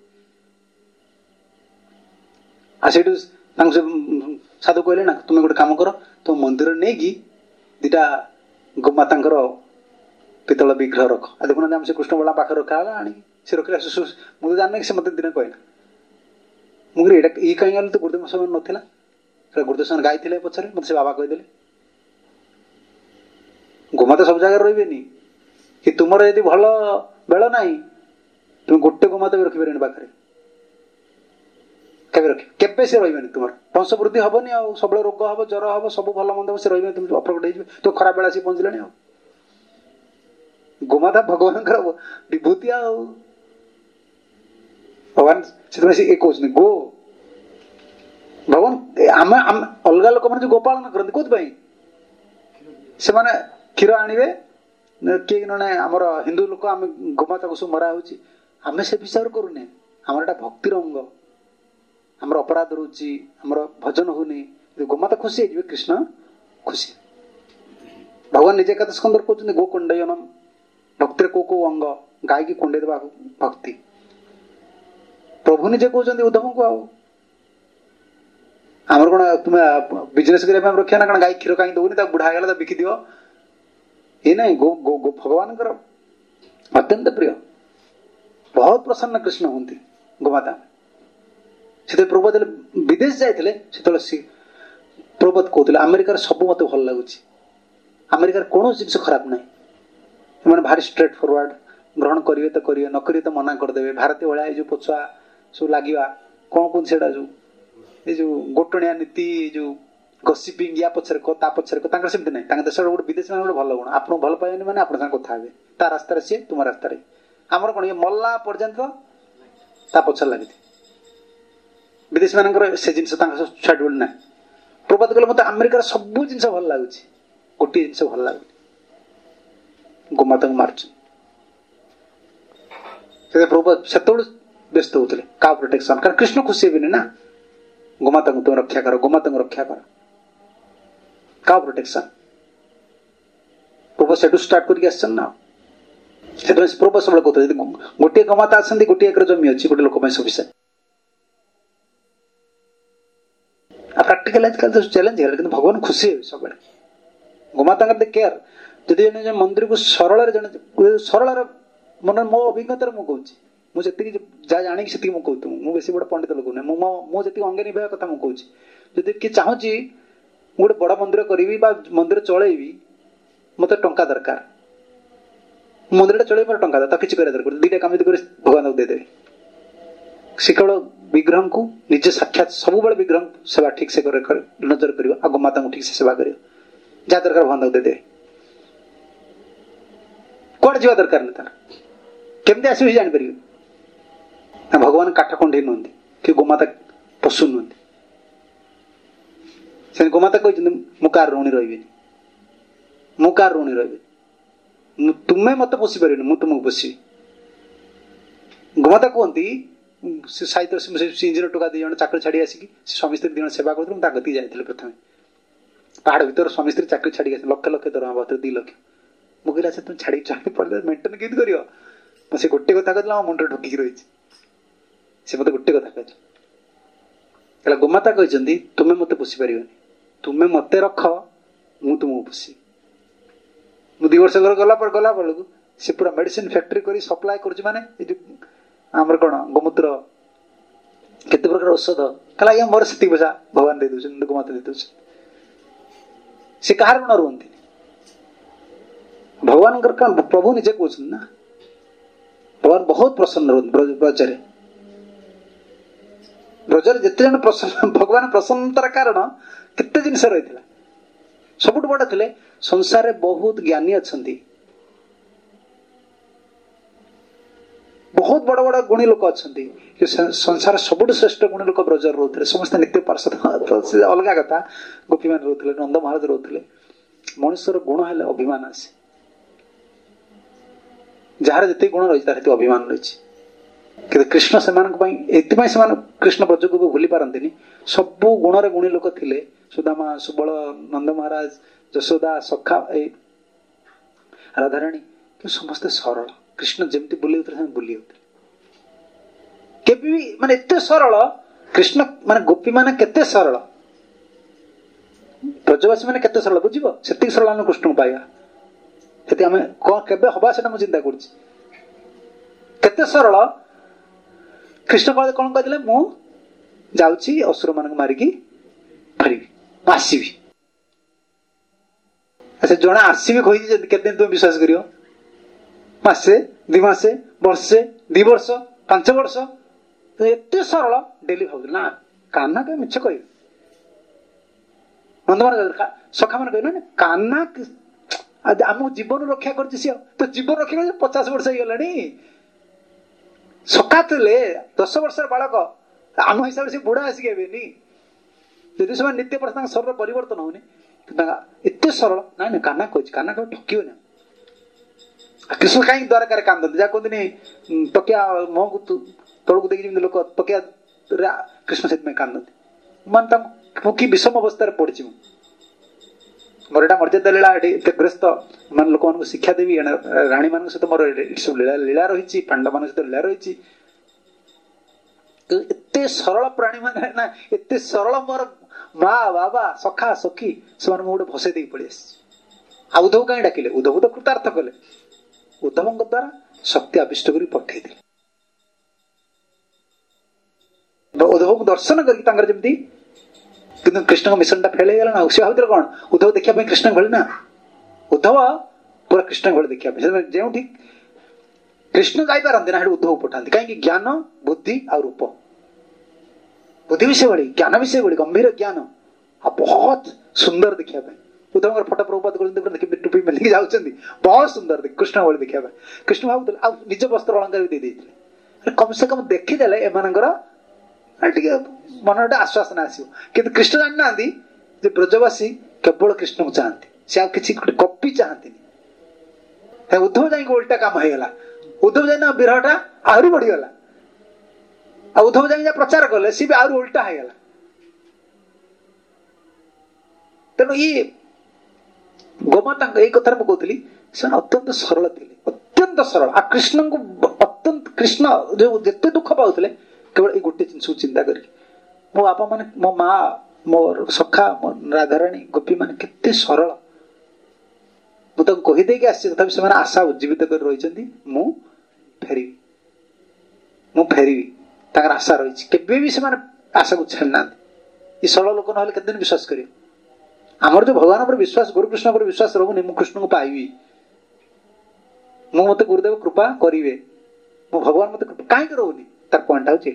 आठ साधु कहले ना तुम गोटे कम कर तुम मंदिर नहीं कि दीटा गोमाता पितल विग्रह रख आ देखुना आम से कृष्ण बड़ा पाखे रखा आनी से रखा मुझे जान से मत दिन कहना मुझे ये कहीं तो गुरुदेव समय नाला गुरुदेव समय गाई थे पछरे मत से बाबा कहीदे गोमाता सब जगह रही कि तुम यदि भल बेल ना तुम गोटे गोमाता भी रखिपारे पाखे केवे रख केवे से रही तुम वंश वृद्धि हेनी आ सब रोग हम ज्वर हम सब भल मंद से रही तुम अप्रकट हो तो खराब बेला सी पहुंचले आ गोमाता भगवान विभूति आ भगवान से कहते गो भगवान आम अलग लोक मैंने जो गोपालन करते कौन से मैंने क्षीर आणवे किए आमर हिंदू लोक आम गोमाता को सब मरा होमें से विचार करूने आमर एटा भक्तिर अंग आमर अपराध रोची आमर भजन होनी गोमाता खुशी हो कृष्ण खुशी भगवान निजे कथा स्कंदर कहते गो कुंडयनम भक्तिर को को अंग गाय की कुंडे देवा भक्ति प्रभु निजे कहते उद्धव को आओ आमर कौन तुम्हें बिजनेस करने रखा ना कौन गाय क्षीर कहीं दौनी बुढ़ा गला बिकी दियो ये नहीं गो गो गो भगवान अत्यंत प्रिय बहुत प्रसन्न कृष्ण होती गोमाता से प्रभु विदेश जाते प्रभु कहते अमेरिकार सब मत भल लगुच अमेरिकार कौन जिन खराब ना मैंने भारी स्ट्रेट फॉरवर्ड ग्रहण करेंगे तो करेंगे न करेंगे तो मना करदे भारतीय भाया जो पछुआ सब लगे कौन कौन से ये जो गोटणिया नीति जो गसिपिंग या पछरे को ता पछरे को तांकर सेमती नै तांकर देश गोटे विदेश में गोटे भल गुण आपन भल पाइबनी माने आपन संग कथा हेबे ता रास्ता रे से तुम रास्ता रे हमर कोन ये मल्ला पर्यंत ता पछर लागि विदेश मानकर से जिनस तांकर छाड बोल ना प्रबाद गले मते अमेरिका सब जिनस भल लागुची गोटे जिनस भल लागु गोमाता मार्च से प्रबाद सेतोड़ व्यस्त होतले का प्रोटेक्शन कारण कृष्ण खुशी हेबे ना गोमाता को तुम रक्षा करो गोमाता को रक्षा करो का प्रोटेक्शन प्रभु से स्टार्ट करके ना से प्रभु सब कहते गोटे गोमाता आसती गोटे एकर जमी अच्छी गोटे लोक सफिशिएंट प्राक्टिकल आजकल चैलेंज है लेकिन भगवान खुशी है सब गोमाता केयर जदि जन मंदिर को सरल जन सरल मन मो अभिज्ञता मुझे मुझे जहाँ जाणी से कहूँ मुझे बेसी बड़ा पंडित लोक ना मुझे अंगे निभा कथा मुझे जदि किए चाहूँगी गोटे बड़ मंदिर करी मंदिर चलैबी मत टंका दरकार मंदिर चल टंका दरकार किसी दरकार दीटा कम भगवान को देदेवे से केवल विग्रह को निजे साक्षात सब विग्रह सेवा ठीक से नजर कर आग माता ठीक से सेवा कर जहाँ दरकार भगवान को देदेवे कौन जा दरकार नहीं तार केमती आसवे जापर भगवान काठ कंडे नुहति कि गोमाता पशु नुहति से गोमाता कहते मु कार ऋणी रही मु कार ऋणी रही तुम्हें मत पोषी पार मुझे तुमको पोषी गोमाता कहती साहित्य इंजीनियर टोका दी जन चाकरी छाड़ी आसिक स्वामी स्त्री दी सेवा करती जाते प्रथम पहाड़ भर स्वामी स्त्री चाकरी छाड़ी लक्ष लक्ष दरमा भर दी लक्ष मुझे कहला तुम छाड़ी छाड़ी पड़े मेन्टेन केमती कर से गोटे कथा कहला मुंडे ढुकी रही से मत गोटे कथा कह गोमाता कहते तुम्हें मत पोषी पार तुम्हें मत रख मु तुमको पोषी मुझे वर्ष गला गला बेलू से पूरा मेडिसिन फैक्ट्री कर सप्लाय कर कौन गोमूत्र केते प्रकार औषध कहला ये मोर से पैसा भगवान दे दे गोमाता दे दे से कहार गुण रुहति भगवान प्रभु निजे कहते ना भगवान बहुत प्रसन्न रुहति ब्रजरे ब्रजर जिते प्रसन्न भगवान प्रसन्नतार कारण केते जिनस रही सबुठ बड़ थे संसार रे बहुत ज्ञानी अछंती, बहुत बड़ बड़ गुणी लोक अछंती। संसार सबुठ श्रेष्ठ गुणी लोक ब्रजर रोते, समस्त नित्य पार्षद अलग कथा। गोपी मान रोते, नंद महाराज रोते। मनुष्यर गुण है अभिमान आसे, जार जिते गुण रही तार अभिमान रही। कि कृष्ण से कृष्ण ब्रज को भूली पारती। सबू गुण रे गुणी लोक थे, सुदामा, सुबल, नंद महाराज, यशोदा, सखा, राधाराणी, कि समस्ते सरल। कृष्ण जमती बुले बुली केबी भी माने एते सरल। कृष्ण माने गोपी माने केते सरल, ब्रजवासी माने केते सरल बुझिबो। सेति सरल हम कृष्ण पाइबा। सेति हमें कोन केबे हबा सेटा म चिंता करछि। केते सरल कृष्ण कहले कोन कहले, मु जाउछि असुर मानक मारिकी फरिबी, आसीबी। अच्छा जणा आसीबी कहि जे केते दिन तुम विश्वास करियो? मासे, दि मासे, वर्षे, दि वर्ष, पांच वर्ष। एते सरल डेली भाव ना कान्हा के मिछ कहि। नंद महाराज सखा मन कहले ना कान्हा आम जीवन रक्षा करछि से, तो जीवन रक्षा कर पचास वर्ष हो गलानी। सखा थे दस वर्ष बालक, आम हिसाब से बुढ़ा आसिक हेबेनी। यदि से नित्य पर शरीर परिवर्तन होनी, एते सरल ना ना कान्हा कहछि। कान्हा के ठकियो ना। कृष्ण कहीं द्वारकार कांदते जहाँ कहते तकिया मुह तौक देखिए लोक तकिया कृष्ण से कांदते। मान कि विषम अवस्था पड़ी मोर एटा मर्यादा लीला एते ग्रस्त मान लोक मान शिक्षा देवी राणी मान सहित मोर सब लीला लीला रही, पांडव मान सहित लीला रही। एते सरल प्राणी मान ना एते सरल मोर माँ बाबा सखा सखी से गोटे भसई दे पड़ी आ उद्धव कहीं डाकिले। उद्धव तो कृतार्थ कले। उद्धव द्वारा शक्ति आविष्ट कर पठे उद्धव को दर्शन करके किंतु कृष्ण मिशन टा फेल हो सी भाव कौन उद्धव देखा कृष्ण भले ना। उद्धव पूरा कृष्ण भले देखा जो ठीक कृष्ण जापारती ना उद्धव पठाती कहीं ज्ञान बुद्धि और रूप। बुद्धि भी से बड़ी, ज्ञान भी से बड़ी, गंभीर ज्ञान आ बहुत सुंदर देखा। उद्धव फटो प्रभुपात देखिए टुपी मिलिकी जाऊँगी बहुत सुंदर देख कृष्ण भाई देखा। कृष्ण भाव आ निज वस्त्र अलंकार भी दे कम से कम देखीदे एमर मन गोटे आश्वासन आसो। कि कृष्ण जानी ना ब्रजवासी केवल कृष्ण को चाहती, से किसी कपि चाहती। उद्धव जाए उल्टा काम होगा। उद्धव जाए विरहटा आहरी बढ़ीगला। आ उद्धव जाए प्रचार कले सी भी आहरी उल्टा होगा। तेणु ये गोमाता कथा मुझे से अत्यंत सरल थे, अत्यंत सरल। आ कृष्ण को अत्यंत कृष्ण जो जिते दुख पाते केवल ये गोटे जिन चिंता कर मो बापा मान मो माँ मोर सखा मो राधाराणी गोपी मान केते सरल मुझे कहीदे आसी तथापि से आशा उज्जीवित कर रही मु फेरी मु फेरी आशा रही केबे भी से आशा को छाड़ी ना। ये सरल लोक ना केते दिन विश्वास करें। आमर जो भगवान पर विश्वास गुरु कृष्ण पर विश्वास रहुनी मु कृष्ण को पाइबी मु मते गुरुदेव कृपा करिवे मु भगवान मते कहीं रहुनी तार पॉइंट होची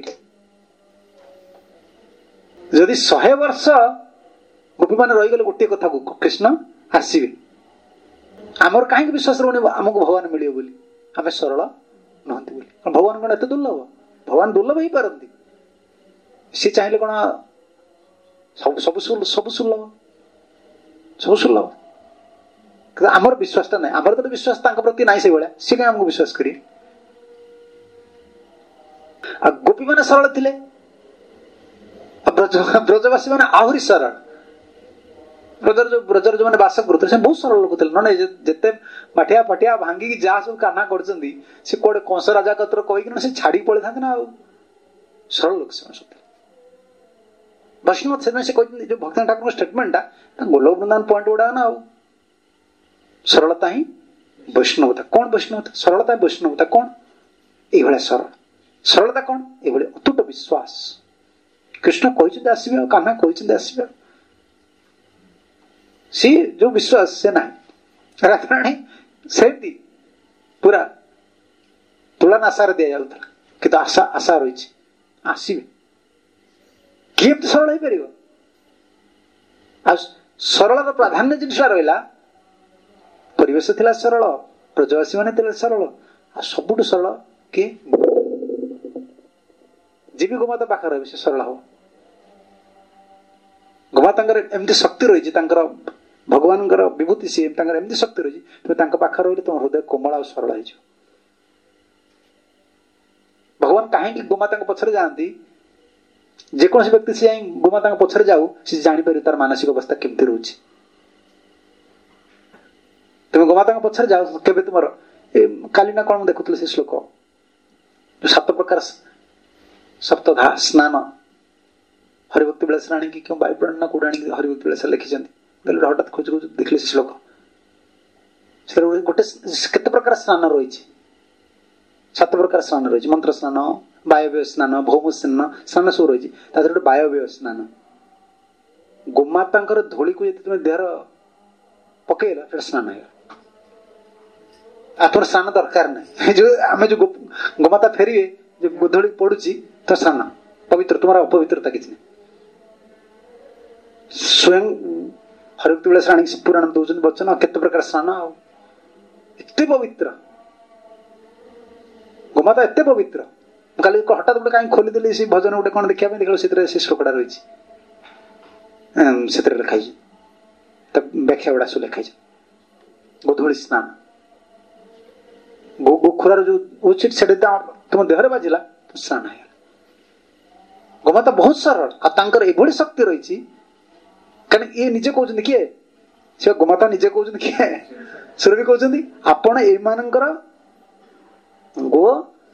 जदि सौ वर्ष गोपी मान रही गले गोटे कथा को कृष्ण आसीबे आमर कहीं विश्वास रहुनी आमको भगवान मिलियो बोली आमे सरल नहंती बोली। भगवान कौन एते दुर्लभ? भगवान दुर्लभ ही पारंती। सी चाहिए कौन सब सब सब सुलभ सब सुलभ। आमर विश्वास ना आमर तो विश्वास प्रति ना से भाया सी कहीं आमको विश्वास करिए। आ गोपी मैंने सरल थे ब्रज ब्रजवासी मैंने आहरी सरल। ब्रजर जो ब्रजर जो मैंने बास करते बहुत सरल लोग थे ना जिते माठिया फाटिया भांगी जहाँ सब काना कर कौटे कंस राजा कतर कहीकि से छाड़ी पड़े था ना सरल लोग से वैष्णव से जो भक्त ठाकुर स्टेटमेंटा गोलोक वृंदावन पॉइंट गुड़ा ना सरलता ही वैष्णवता। कौन वैष्णवता? सरलता वैष्णवता कौन ये सरल सरलता कौन ये अतुट विश्वास। कृष्ण कहते आसवे कान्हा कहते आसवे सी जो विश्वास से ना राधाराणी से पूरा तुलन आशार दि जाता कि आशा आशा रही आसवे किए सरल हो पार। सरल प्राधान्य जिनसा रहा परिवेश थिला सरल, ब्रजवासी माने थिले सरल, आ सबुठु सरल के जीवी गोमाता पाखर रही से सरल हो। गोमातांकर एमती शक्ति रही भगवान विभूति सी एमती शक्ति रही तुम पाखर रही तुम हृदय कोमल और सरल हो। भगवान कहीं गोमाता पछरे जाती जेको व्यक्ति से जाए गोमाता पछरे जाऊ सी जापर तार मानसिक अवस्था केमती रोचे। तुम गोमाता पछरे जाओ केबे तुम काली ना कौन देखुल से श्लोक जो सात प्रकार सप्तधा स्नान हरिभक्ति विलास आनी कि क्यों बायुपुराण ना कौट आनी हरिभक्ति विलास लिखिं हठात खोज खोज देखिले से श्लोक गोटे केते प्रकार स्नान रही सात प्रकार स्नान रही मंत्र स्नान वायव्य स्नान भौम स्नान स्नान सब रही गोटे वायव्य स्नान गोमाता धूली को तुम देहर पकईला स्नान है तुम स्नान दरकार ना जो आम जो गोमाता फेरे जो गोधूली पड़ुची तो स्नान पवित्र तुम्हारा अपवित्रता किसी नहीं स्वयं हरिभक्ति विलास राणी पुराण दौरान वचन केते प्रकार स्नान एते पवित्र गोमाता एते पवित्र कल हठात गोटे कहीं खोलीदेली से भजन गोटे कौन देखा देख से श्लोकटा रही से लिखाई व्याख्या गुड़ा सब लिखाई गोधूली स्नान गो गोखुरार जो से तुम देहरे बाजिला तो स्नान है। गोमाता बहुत सरल आर एभली शक्ति रही कारण ये निजे कहते किए से गोमाता निजे कहते किए सुरभि कहते आपण एमानंकर गो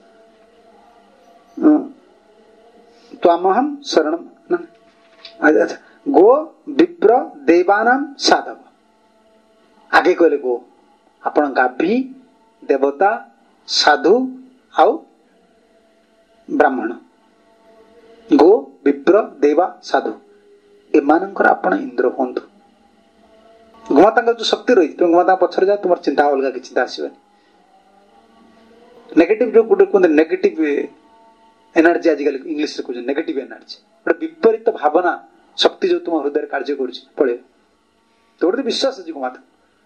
त्वामहम शरणम गो विप्र देवानाम साधव आगे कहले गो आपण गाभी देवता साधु आउ ब्राह्मण गो विप्र देवा साधु एमानंकर आपण इंद्र हूँ। गोमाता जो शक्ति रही तुम गोमाता पछरे जा तुम चिंता अलग कि चिंता आसबनी नेगेटिव जो गोटे कहते नेगेटिव एनर्जी आजिकल इंग्लिश रे कहते नेगेटिव एनर्जी गोटे विपरीत भावना शक्ति जो तुम हृदय कार्य कर तो गोटे विश्वास अच्छी गोमाता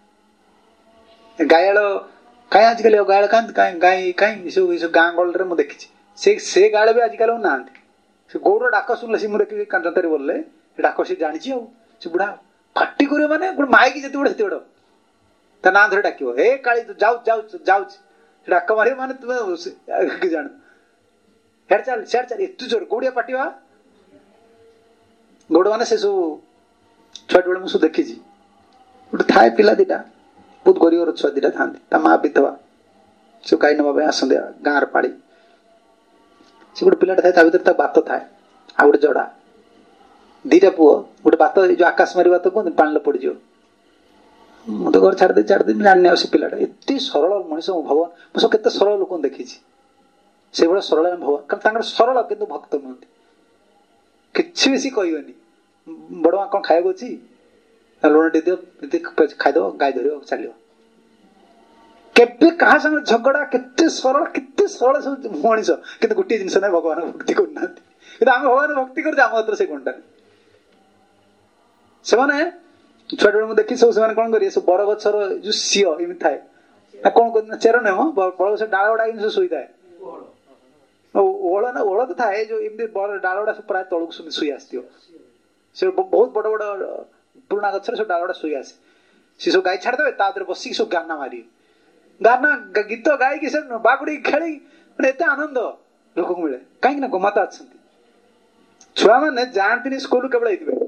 गायाल कहीं आजिकल गायाल कहीं गाय कहीं सब सब गाँ गल में देखी से से गायाल भी आजिकल ना से गौर डाक शुणिले सी मुझे कांतारी बोलले डाक सी जानी से बुढ़ा फाटी कर माने गोटे माइक जिते बड़े बड़ ता ना धरे डाक ए काली जाऊ जाऊ जाऊ डाक मारे माने तुम जान हेड चल सेड चल एत जोर गौड़िया पाटिवा गौड़ मैंने से सब छुआ बेले मुझे देखी गोटे थाए पिला दीटा बहुत गरीब छुआ दीटा था माँ विधवा से गाई नवा आसते गाँव पाड़ी से गोटे पिलाटा था भर बात थाए आ गोटे जड़ा दीटा पुओ गोटे बात जो आकाश मारी बात कहते पानी पड़ जाओ मुझे घर छाड़ छाड़ जाने से पिलाटा एत सरल मनीष भगवान मुझे केते सरल लोक देखी से भाई सरल भगवान कारण सरल कि भक्त नुहति कि बेसी कहनी बड़ माँ कौन खाया अच्छी लुण टे दियो खाईदेव गाय धर चलो केबे कहा संग झगड़ा केते सरल केते सरल सब मनीष कि गोटे जिन ना भगवान भक्ति करना भगवान भक्ति कर से कौनटा से छुआ बेले मुझे देखी सब से कौन करेंगे सब बर गचर जो सीओ एम थाए कौन कर चेर नुह बड़ गच डाल गुड़ा जिन शुई थाए ओल ना ओल तो थाए जो एमती बड़ डाल गुड़ा प्राय तलू शुई आसो से बहुत बड़ बड़ पुराणा गचर सब डाल गुड़ा शुई आसे सी सब गाई छाड़दे तादर बसिक सब गाना मारी गाना गीत गाई से बागुड़ी खेली एत आनंद लोक मिले कहीं गोमाता अच्छा छुआ मैंने जाती स्कूल केवल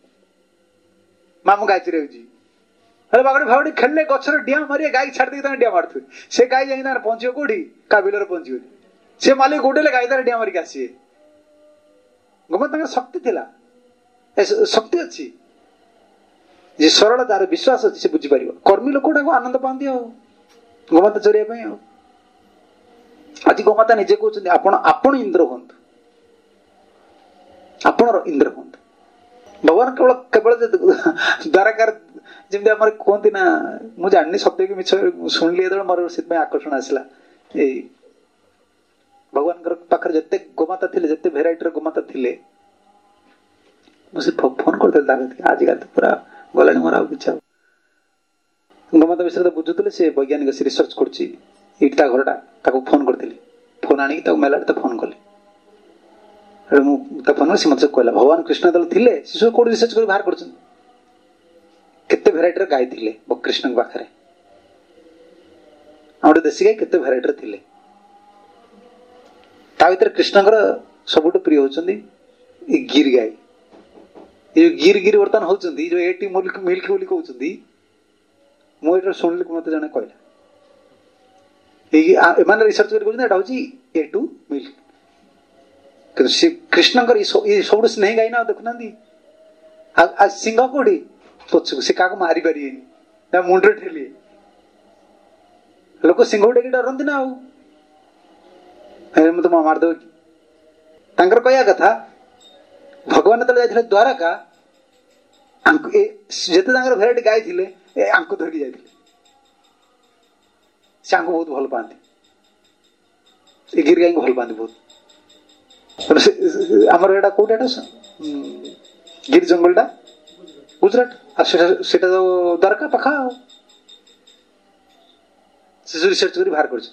मामू गाय चिरे अरे बागड़ी भागड़ी खेलने गचर डिया मारे गाई छाड़ दी डिया मारते से गाई जाए पहुंचो कौटी का बिल पहुंची से मालिक गोटे गाई तार डिया मारिक आसवे गोमाता शक्ति थिला शक्ति अच्छी जे सरल तार विश्वास अच्छी से बुझीपार कर्मी लोक आनंद पाती आ गोमाता चरिया आज गोमाता निजे कहते आपण आपण इंद्र हूँ आपण इंद्र हूँ भगवान केवल केवल द्वारकार जमी आम कहती ना मुझे जानी सत्य कि मिछ शुणिली जो मोर से आकर्षण आसला यही भगवान पाखे जिते गोमाता थे जिते भेराइटर गोमाता थे मुझे फोन करते आजिकल तो पूरा गला मोर आ कि ଗୋମାତା ବିଷୟରେ ବୁଝୁଥିଲେ ସେ ବୈଜ୍ଞାନିକ ସେ ରିସର୍ଚ୍ଚ କରୁଛି ଏଇଠି ତା ଘରଟା ତାକୁ ଫୋନ କରିଥିଲି ଫୋନ ଆଣିକି ତାକୁ ମେଲାରେ ତ ଫୋନ କଲି ମୁଁ ତା ଫୋନ ସେ ମତେ କହିଲା ଭଗବାନ କୃଷ୍ଣ ଯେତେବେଳେ ଥିଲେ ସେ ସବୁ କୋଉଠି ରିସର୍ଚ୍ଚ କରି ବାହାର କରୁଛନ୍ତି କେତେ ଭେରାଇଟିର ଗାଈ ଥିଲେ କୃଷ୍ଣଙ୍କ ପାଖରେ ଆଉ ଗୋଟେ ଦେଶୀ ଗାଈ କେତେ ଭେରାଇଟିର ଥିଲେ ତା ଭିତରେ କୃଷ୍ଣଙ୍କର ସବୁଠୁ ପ୍ରିୟ ହଉଛନ୍ତି ଏ ଗିର ଗାଈ ଏ ଯୋଉ ଗିର ଗିର ବର୍ତ୍ତମାନ ହଉଛନ୍ତି ଯୋଉ ଏଟି ମିଲ୍କ ମିଲ୍କ ବୋଲି କହୁଛନ୍ତି ମୁଁ ଏଇଟା ଶୁଣିଲି ମତେ ଜଣେ କହିଲା ଏମାନେ ରିସର୍ଚ୍ଚ କରି କହୁଛନ୍ତି ଏଇଟା ହଉଛି ଏ ଟୁ ମିଲ୍କ କିନ୍ତୁ ସେ କୃଷ୍ଣଙ୍କର ସବୁଠୁ ସ୍ନେହୀ ଗାଈ ନା ଦେଖୁନାହାନ୍ତି ଆଉ ସିଂହ କୋଉଠି ପଛକୁ ସେ କାହାକୁ ମାରି ପାରିବେନି ତା ମୁଣ୍ଡରେ ଠେଲିଏ ଲୋକ ସିଂହ ଡେକି ଡରନ୍ତି ନା ଆଉ ମତେ ମାରିଦେବ କି ତାଙ୍କର କହିବା କଥା ଭଗବାନ ଯେତେବେଳେ ଯାଇଥିଲେ ଦ୍ୱାରକା ଯେତେ ତାଙ୍କର ଭେରାଇଟି ଗାଈ ଥିଲେ ଏ ଆଙ୍କୁ ଧରିକି ଯାଇଥିଲେ ସେ ଆଙ୍କୁ ବହୁତ ଭଲ ପାଆନ୍ତି ଏ ଗିର ଗାଈଙ୍କୁ ଭଲ ପାଆନ୍ତି ବହୁତ ଆମର ଏଇଟା କୋଉଟା ଏଟା ଗିର ଜଙ୍ଗଲଟା ଗୁଜରାଟ ଆଉ ସେଟା ସେଟା ତ ଦ୍ୱାରକା ପାଖା ଆଉ ସେ ରିସର୍ଚ୍ଚ କରି ବାହାର କରିଛି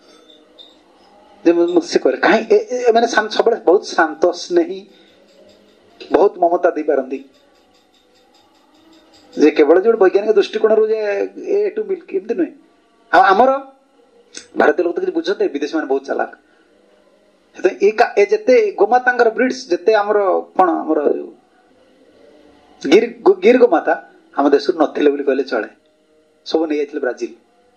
ସେ କହିଲେ କାହିଁ ଏମାନେ ସବୁବେଳେ ବହୁତ ଶାନ୍ତ ସ୍ନେହୀ ବହୁତ ମମତା ଦେଇପାରନ୍ତି ଯେ କେବଳ ଯୋଉ ବୈଜ୍ଞାନିକ ଦୃଷ୍ଟିକୋଣରୁ ଯେ ଏ ଟୁ ମିଲ୍କ ଏମିତି ନୁହେଁ ଆଉ ଆମର ଭାରତୀୟ ଲୋକ ତ କିଛି ବୁଝନ୍ତି ବିଦେଶୀ ମାନେ ବହୁତ ଚାଲାକ ଏ ଯେତେ ଗୋମାତାଙ୍କର ବ୍ରିଡ୍ସ ଯେତେ ଆମର କଣ ଆମର ଗିର ଗିର ଗୋମାତା ଆମ ଦେଶରୁ ନଥିଲେ ବୋଲି କହିଲେ ଚଳେ ସବୁ ନେଇଯାଇଥିଲେ ବ୍ରାଜିଲ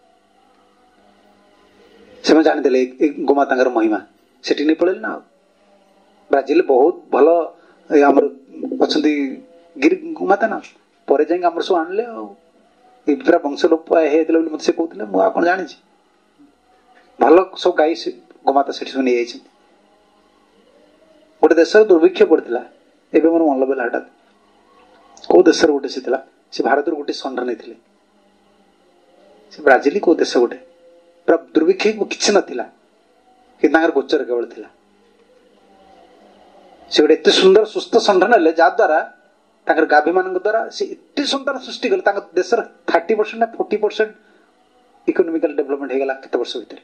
ସେମାନେ ଜାଣିଦେଲେ ଗୋମାତାଙ୍କର ମହିମା ସେଠି ନେଇ ପଳେଇଲେ ନା ଆଉ ବ୍ରାଜିଲ ବହୁତ ଭଲ ଆମର ଅଛନ୍ତି ଗିର ଗୋମାତା ନା ପରେ ଯାଇକି ଆମର ସବୁ ଆଣିଲେ ଆଉ ପୁରା ବଂଶ ଲୋପ ହେଇଯାଇଥିଲେ ବୋଲି ମତେ ସେ କହୁଥିଲେ ମୁଁ ଆଉ କଣ ଜାଣିଛି ଭଲ ସବୁ ଗାଈ ଗୋମାତା ସେଠି ସବୁ ନେଇଯାଇଛନ୍ତି ଗୋଟେ ଦେଶରେ ଦୁର୍ଭିକ୍ଷ ପଡିଥିଲା ଏବେ ମୋର ମନ ପଡ଼ିଲା ହଠାତ୍ କୋଉ ଦେଶର ଗୋଟେ ସେ ଥିଲା ସେ ଭାରତରୁ ଗୋଟେ ଷଣ୍ଢ ନେଇଥିଲେ ସେ ବ୍ରାଜିଲ କୋଉ ଦେଶ ଗୋଟେ ପୁରା ଦୁର୍ଭିକ୍ଷ କିଛି ନଥିଲା କିନ୍ତୁ ତାଙ୍କର ଗୋଚର କେବଳ ଥିଲା ସେ ଗୋଟେ ଏତେ ସୁନ୍ଦର ସୁସ୍ଥ ଷଣ୍ଢ ନେଲେ ଯାହାଦ୍ୱାରା ତାଙ୍କର ଗାଭୀ ମାନଙ୍କ ଦ୍ୱାରା ସେ ଏତେ ସୁନ୍ଦର ସୃଷ୍ଟି କଲେ ତାଙ୍କ ଦେଶର ଥାର୍ଟି ପରସେଣ୍ଟ ନା ଫୋର୍ଟି ପରସେଣ୍ଟ ଇକୋନୋମିକାଲ ଡେଭଲପମେଣ୍ଟ ହେଇଗଲା କେତେ ବର୍ଷ ଭିତରେ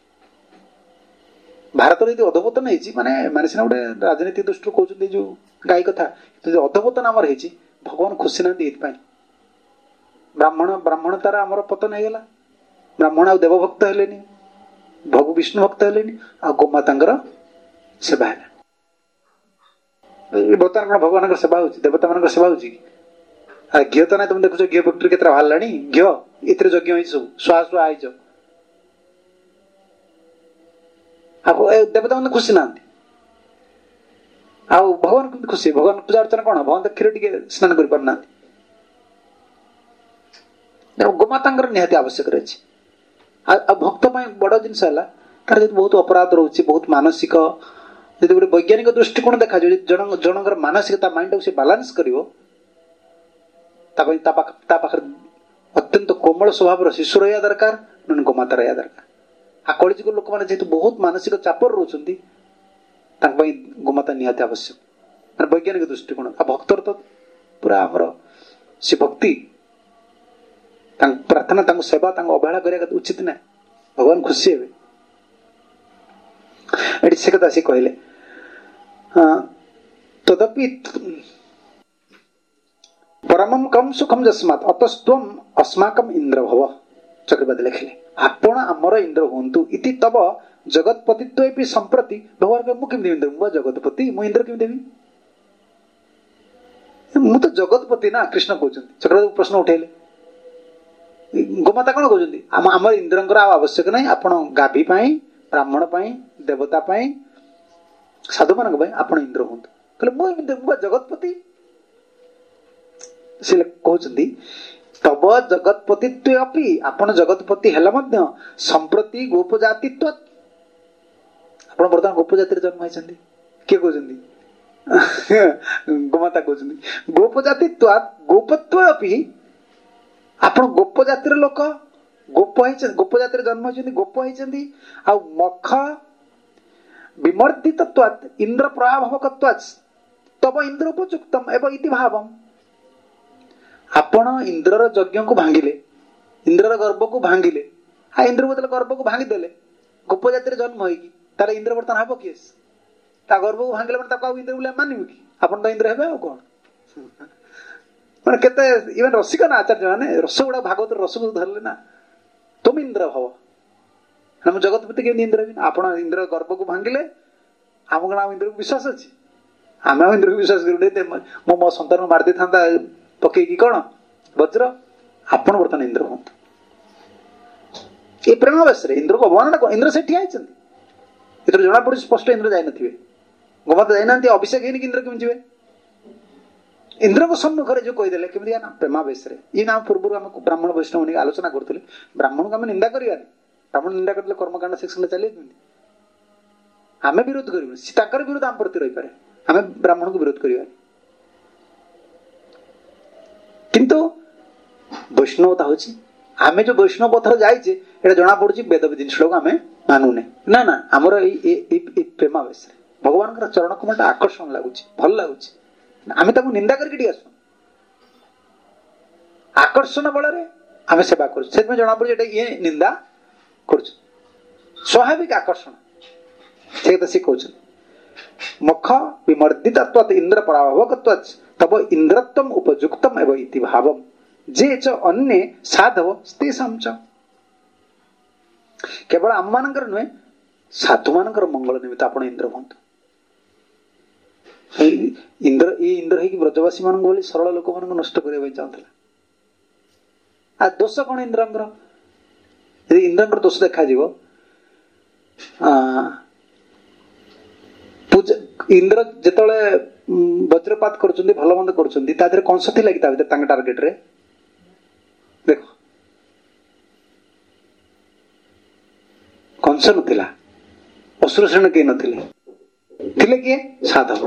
ଭାରତରେ ଯଦି ଅଧପତନ ହେଇଛି ମାନେ ମାନେ ସିନା ଗୋଟେ ରାଜନୀତି ଦୃଷ୍ଟିରୁ କହୁଛନ୍ତି ଯୋଉ ଗାଈ କଥା ଯଦି ଅଧପତନ ଆମର ହେଇଛି ଭଗବାନ ଖୁସି ନାହାନ୍ତି ଏଇଥିପାଇଁ ବ୍ରାହ୍ମଣ ବ୍ରାହ୍ମଣତାର ଆମର ପତନ ହେଇଗଲା ବ୍ରାହ୍ମଣ ଆଉ ଦେବଭକ୍ତ ହେଲେନି ଭଗୁ ବିଷ୍ଣୁ ଭକ୍ତ ହେଲେନି ଆଉ ଗୋମାତାଙ୍କର ସେବା ହେଲା ବର୍ତ୍ତମାନ କଣ ଭଗବାନଙ୍କର ସେବା ହଉଛି ଦେବତା ମାନଙ୍କର ସେବା ହଉଛି ଆଉ ଘିଅ ତ ନାହିଁ ତମେ ଦେଖୁଛ ଘିଅ ଫ୍ୟାକ୍ଟ୍ରି କେତେଟା ବାହାରିଲାଣି ଘିଅ ଏଥିରେ ଯଜ୍ଞ ହେଇଛି ସବୁ ସୁହା ସୁହା ହେଇଛ ଆଉ ଦେବତା ମାନେ ଖୁସି ନାହାନ୍ତି ଆଉ ଭଗବାନ କେମିତି ଖୁସି ଭଗବାନ ପୂଜା ଅର୍ଚ୍ଚନା କଣ ଭଗବାନ କ୍ଷୀର ଟିକେ ସ୍ନାନ କରିପାରୁନାହାନ୍ତି ଗୋମାତାଙ୍କର ନିହାତି ଆବଶ୍ୟକ ରହିଛି ଆଉ ଭକ୍ତ ପାଇଁ ବଡ ଜିନିଷ ହେଲା ତାର ଯଦି ବହୁତ ଅପରାଧ ରହୁଛି ବହୁତ ମାନସିକ ଯଦି ଗୋଟେ ବୈଜ୍ଞାନିକ ଦୃଷ୍ଟିକୋଣ ଦେଖାଯାଉ ଜଣ ଜଣଙ୍କର ମାନସିକ ତା ମାଇଣ୍ଡକୁ ସେ ବାଲାନ୍ସ କରିବ ତା ପାଇଁ ତା ପାଖରେ ଅତ୍ୟନ୍ତ କୋମଳ ସ୍ୱଭାବର ଶିଶୁ ରହିବା ଦରକାର ନହେଲେ ଗୋମାତା ରହିବା ଦରକାର ଆଉ କଳିଯୁଗ ଲୋକମାନେ ଯେହେତୁ ବହୁତ ମାନସିକ ଚାପରେ ରହୁଛନ୍ତି ତାଙ୍କ ପାଇଁ ଗୋମାତା ନିହାତି ଆବଶ୍ୟକ ମାନେ ବୈଜ୍ଞାନିକ ଦୃଷ୍ଟିକୋଣ ଆଉ ଭକ୍ତର ତ ପୁରା ଆମର ସେ ଭକ୍ତି ତାଙ୍କ ପ୍ରାର୍ଥନା ତାଙ୍କୁ ସେବା ତାଙ୍କୁ ଅବହେଳା କରିବା ଉଚିତ ନାହିଁ ଭଗବାନ ଖୁସି ହେବେ ଏଠି ସେ କଥା ସେ କହିଲେ ତଦପି ପରମಂ କମ୍ ସୁଖମ୍ ଯସ୍ମାତ୍ ଅତସ୍ତ୍ୱମ୍ ଅସ୍ମାକମ୍ ଇନ୍ଦ୍ର ଭବ ଚକ୍ରବାଦୀ ଲେଖିଲେ ଆପଣ ଆମର ଇନ୍ଦ୍ର ହୁଅନ୍ତୁ ଇତି ତବ ଜଗତପତିତ୍ୱ ବି ସମ୍ପ୍ରତି ଭଗବାନ ମୁଁ କେମିତି ଇନ୍ଦ୍ର ମୁଁ ଜଗତପତି ମୁଁ ଇନ୍ଦ୍ର କେମିତି ହେବି ମୁଁ ତ ଜଗତପତି ନା କୃଷ୍ଣ କହୁଛନ୍ତି ଚକ୍ରବାଦୀ ପ୍ରଶ୍ନ ଉଠେଇଲେ ଗୋମାତା କଣ କହୁଛନ୍ତି ଆମର ଇନ୍ଦ୍ରଙ୍କର ଆଉ ଆବଶ୍ୟକ ନାହିଁ ଆପଣ ଗାଭୀ ପାଇଁ ବ୍ରାହ୍ମଣ ପାଇଁ ଦେବତା ପାଇଁ ସାଧୁ ମାନଙ୍କ ପାଇଁ ଆପଣ ଇନ୍ଦ୍ର ହୁଅନ୍ତୁ କହିଲେ ମୁଁ ମୁଁ ଜଗତପତି ସେ କହୁଛନ୍ତି ତବ ଜଗତପତିତ୍ୱ ଅପି ଆପଣ ଜଗତପତି ହେଲେ ମଧ୍ୟ ସମ୍ପ୍ରତି ଗୋପ ଜାତିତ୍ୱ ଆପଣ ବର୍ତ୍ତମାନ ଗୋପ ଜାତିରେ ଜନ୍ମ ହେଇଛନ୍ତି କିଏ କହୁଛନ୍ତି ଗୋମାତା କହୁଛନ୍ତି ଗୋପ ଜାତିତ୍ୱ ଗୋପତ୍ୱ ଅପି ଆପଣ ଗୋପ ଜାତିର ଲୋକ ଗୋପ ହେଇଛନ୍ତି ଗୋପ ଜାତିରେ ଜନ୍ମ ହେଇଛନ୍ତି ଗୋପ ହେଇଛନ୍ତି ଆଉ ମଖ ବିମର୍ଦ୍ଦିତ ଇନ୍ଦ୍ର ପ୍ରଭାବକତ୍ୱାଚ ତବ ଇନ୍ଦ୍ର ଉପଯୁକ୍ତମ ଏବଂ ଇତି ଭାବମ୍ ଆପଣ ଇନ୍ଦ୍ରର ଯଜ୍ଞକୁ ଭାଙ୍ଗିଲେ इंद्र गर्भ को भांगिले आ इंद्र बदल गर्भ को भांगिदेले गोप जाति जन्म होगी तार इंद्र बर्तन हम किए गर्भ को भांगिले मैंने इंद्र बोले मानव कि आपन तो इंद्र हे कौन मैंने केते इवन रसिक ना आचार्य मैंने रस गुड़ा भागवत रस को धरले ना तुम इंद्र भव हम जगतपति के इंद्र भी आप इंद्र गर्भ को भांगिले आम कण इंद्र को विश्वास अच्छी आम इंद्र को विश्वास कर मो मो सन्तान मारदे था पकईकी कौन वज्र आपण बर्तमान इंद्र हूँ ये प्रेमावेश इंद्र को अवमान इंद्र से ठिया ये जना पड़ी स्पष्ट इंद्र जाए थे गोमाता जाना अभिषेक है इंद्र केमी जी इंद्र को सम्मुख जो कहीदे केमी ना प्रेमावेश ये ना पूर्व आम ब्राह्मण वैष्णव आलोचना करूँ ब्राह्मण को आम निंदा करवा ब्राह्मण निंदा करते कर्मकांड सेक्शन चलिए आम विरोध कर विरोध आम प्रति रही पारे आम ब्राह्मण को विरोध करवा किंतु वैष्णवता हूँ आम जो वैष्णव पथर जाइए ये जना पड़ी वेद जिन आम मानुने ना ना आमर प्रेमावेश भगवान चरण कमल आकर्षण लगुच भल लगुच आम निंदा करके आस आकर्षण बल आम सेवा कर जना पड़े ये निंदा कर स्वाभाविक आकर्षण से तो सी कहते मख विमर्दित इंद्र पराभव तब इंद्रत्व उपयुक्तम एवं इति भावम जे च अन्य साधव तेषां च केवल आम मानकर नुहे साधु मानकर मंगल निमित्त आपण इंद्र हूँ इंद्र ये इंद्र है ब्रजवासी मान बोली सरल लोक मान नष्ट करने चाहूला आ दोष कौन इंद्रंकर यदि इंद्रंकर दोष देखा पूजा इंद्र जिते वज्रपात कर भल मंद कर कंस थी टार्गेट रे देख कंस नथिला असुर श्रेणी कई नथिले किए साधव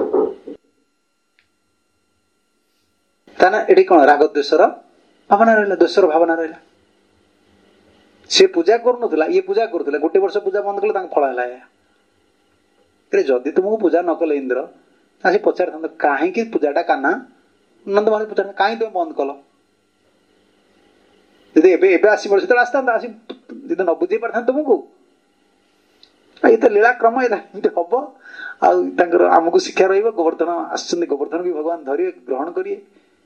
ताना एटी कौन राग द्वेषर भावना रहा द्वेषर भावना रहा सी पूजा करूला ये पूजा करूला गोटे वर्ष पूजा बंद कले फल है जदि तुमको पूजा न कले इंद्र सी पचार था कहीं पूजाटा काना नंद महाराज पचार कहीं तुम बंद कल आस आसता न बुझे पार तुमको ये तो लीला क्रम हम आमको शिक्षा रही गोवर्धन आस गोवर्धन भी भगवान धरिए ग्रहण करिए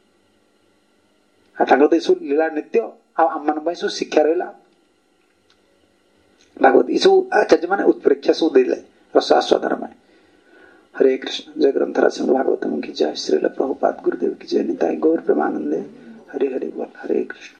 तो ये सब लीला नित्य आम मान सब शिक्षा रहा भागवत ये सब आचार्य मैंने उत्प्रेक्षा सब देले रस आस्वादन में हरे कृष्ण जय ग्रंथराज भागवतम की जय श्रील प्रभुपाद गुरुदेव की जय निताय गौर प्रेमानंदे हरे हरे बोल हरे कृष्ण।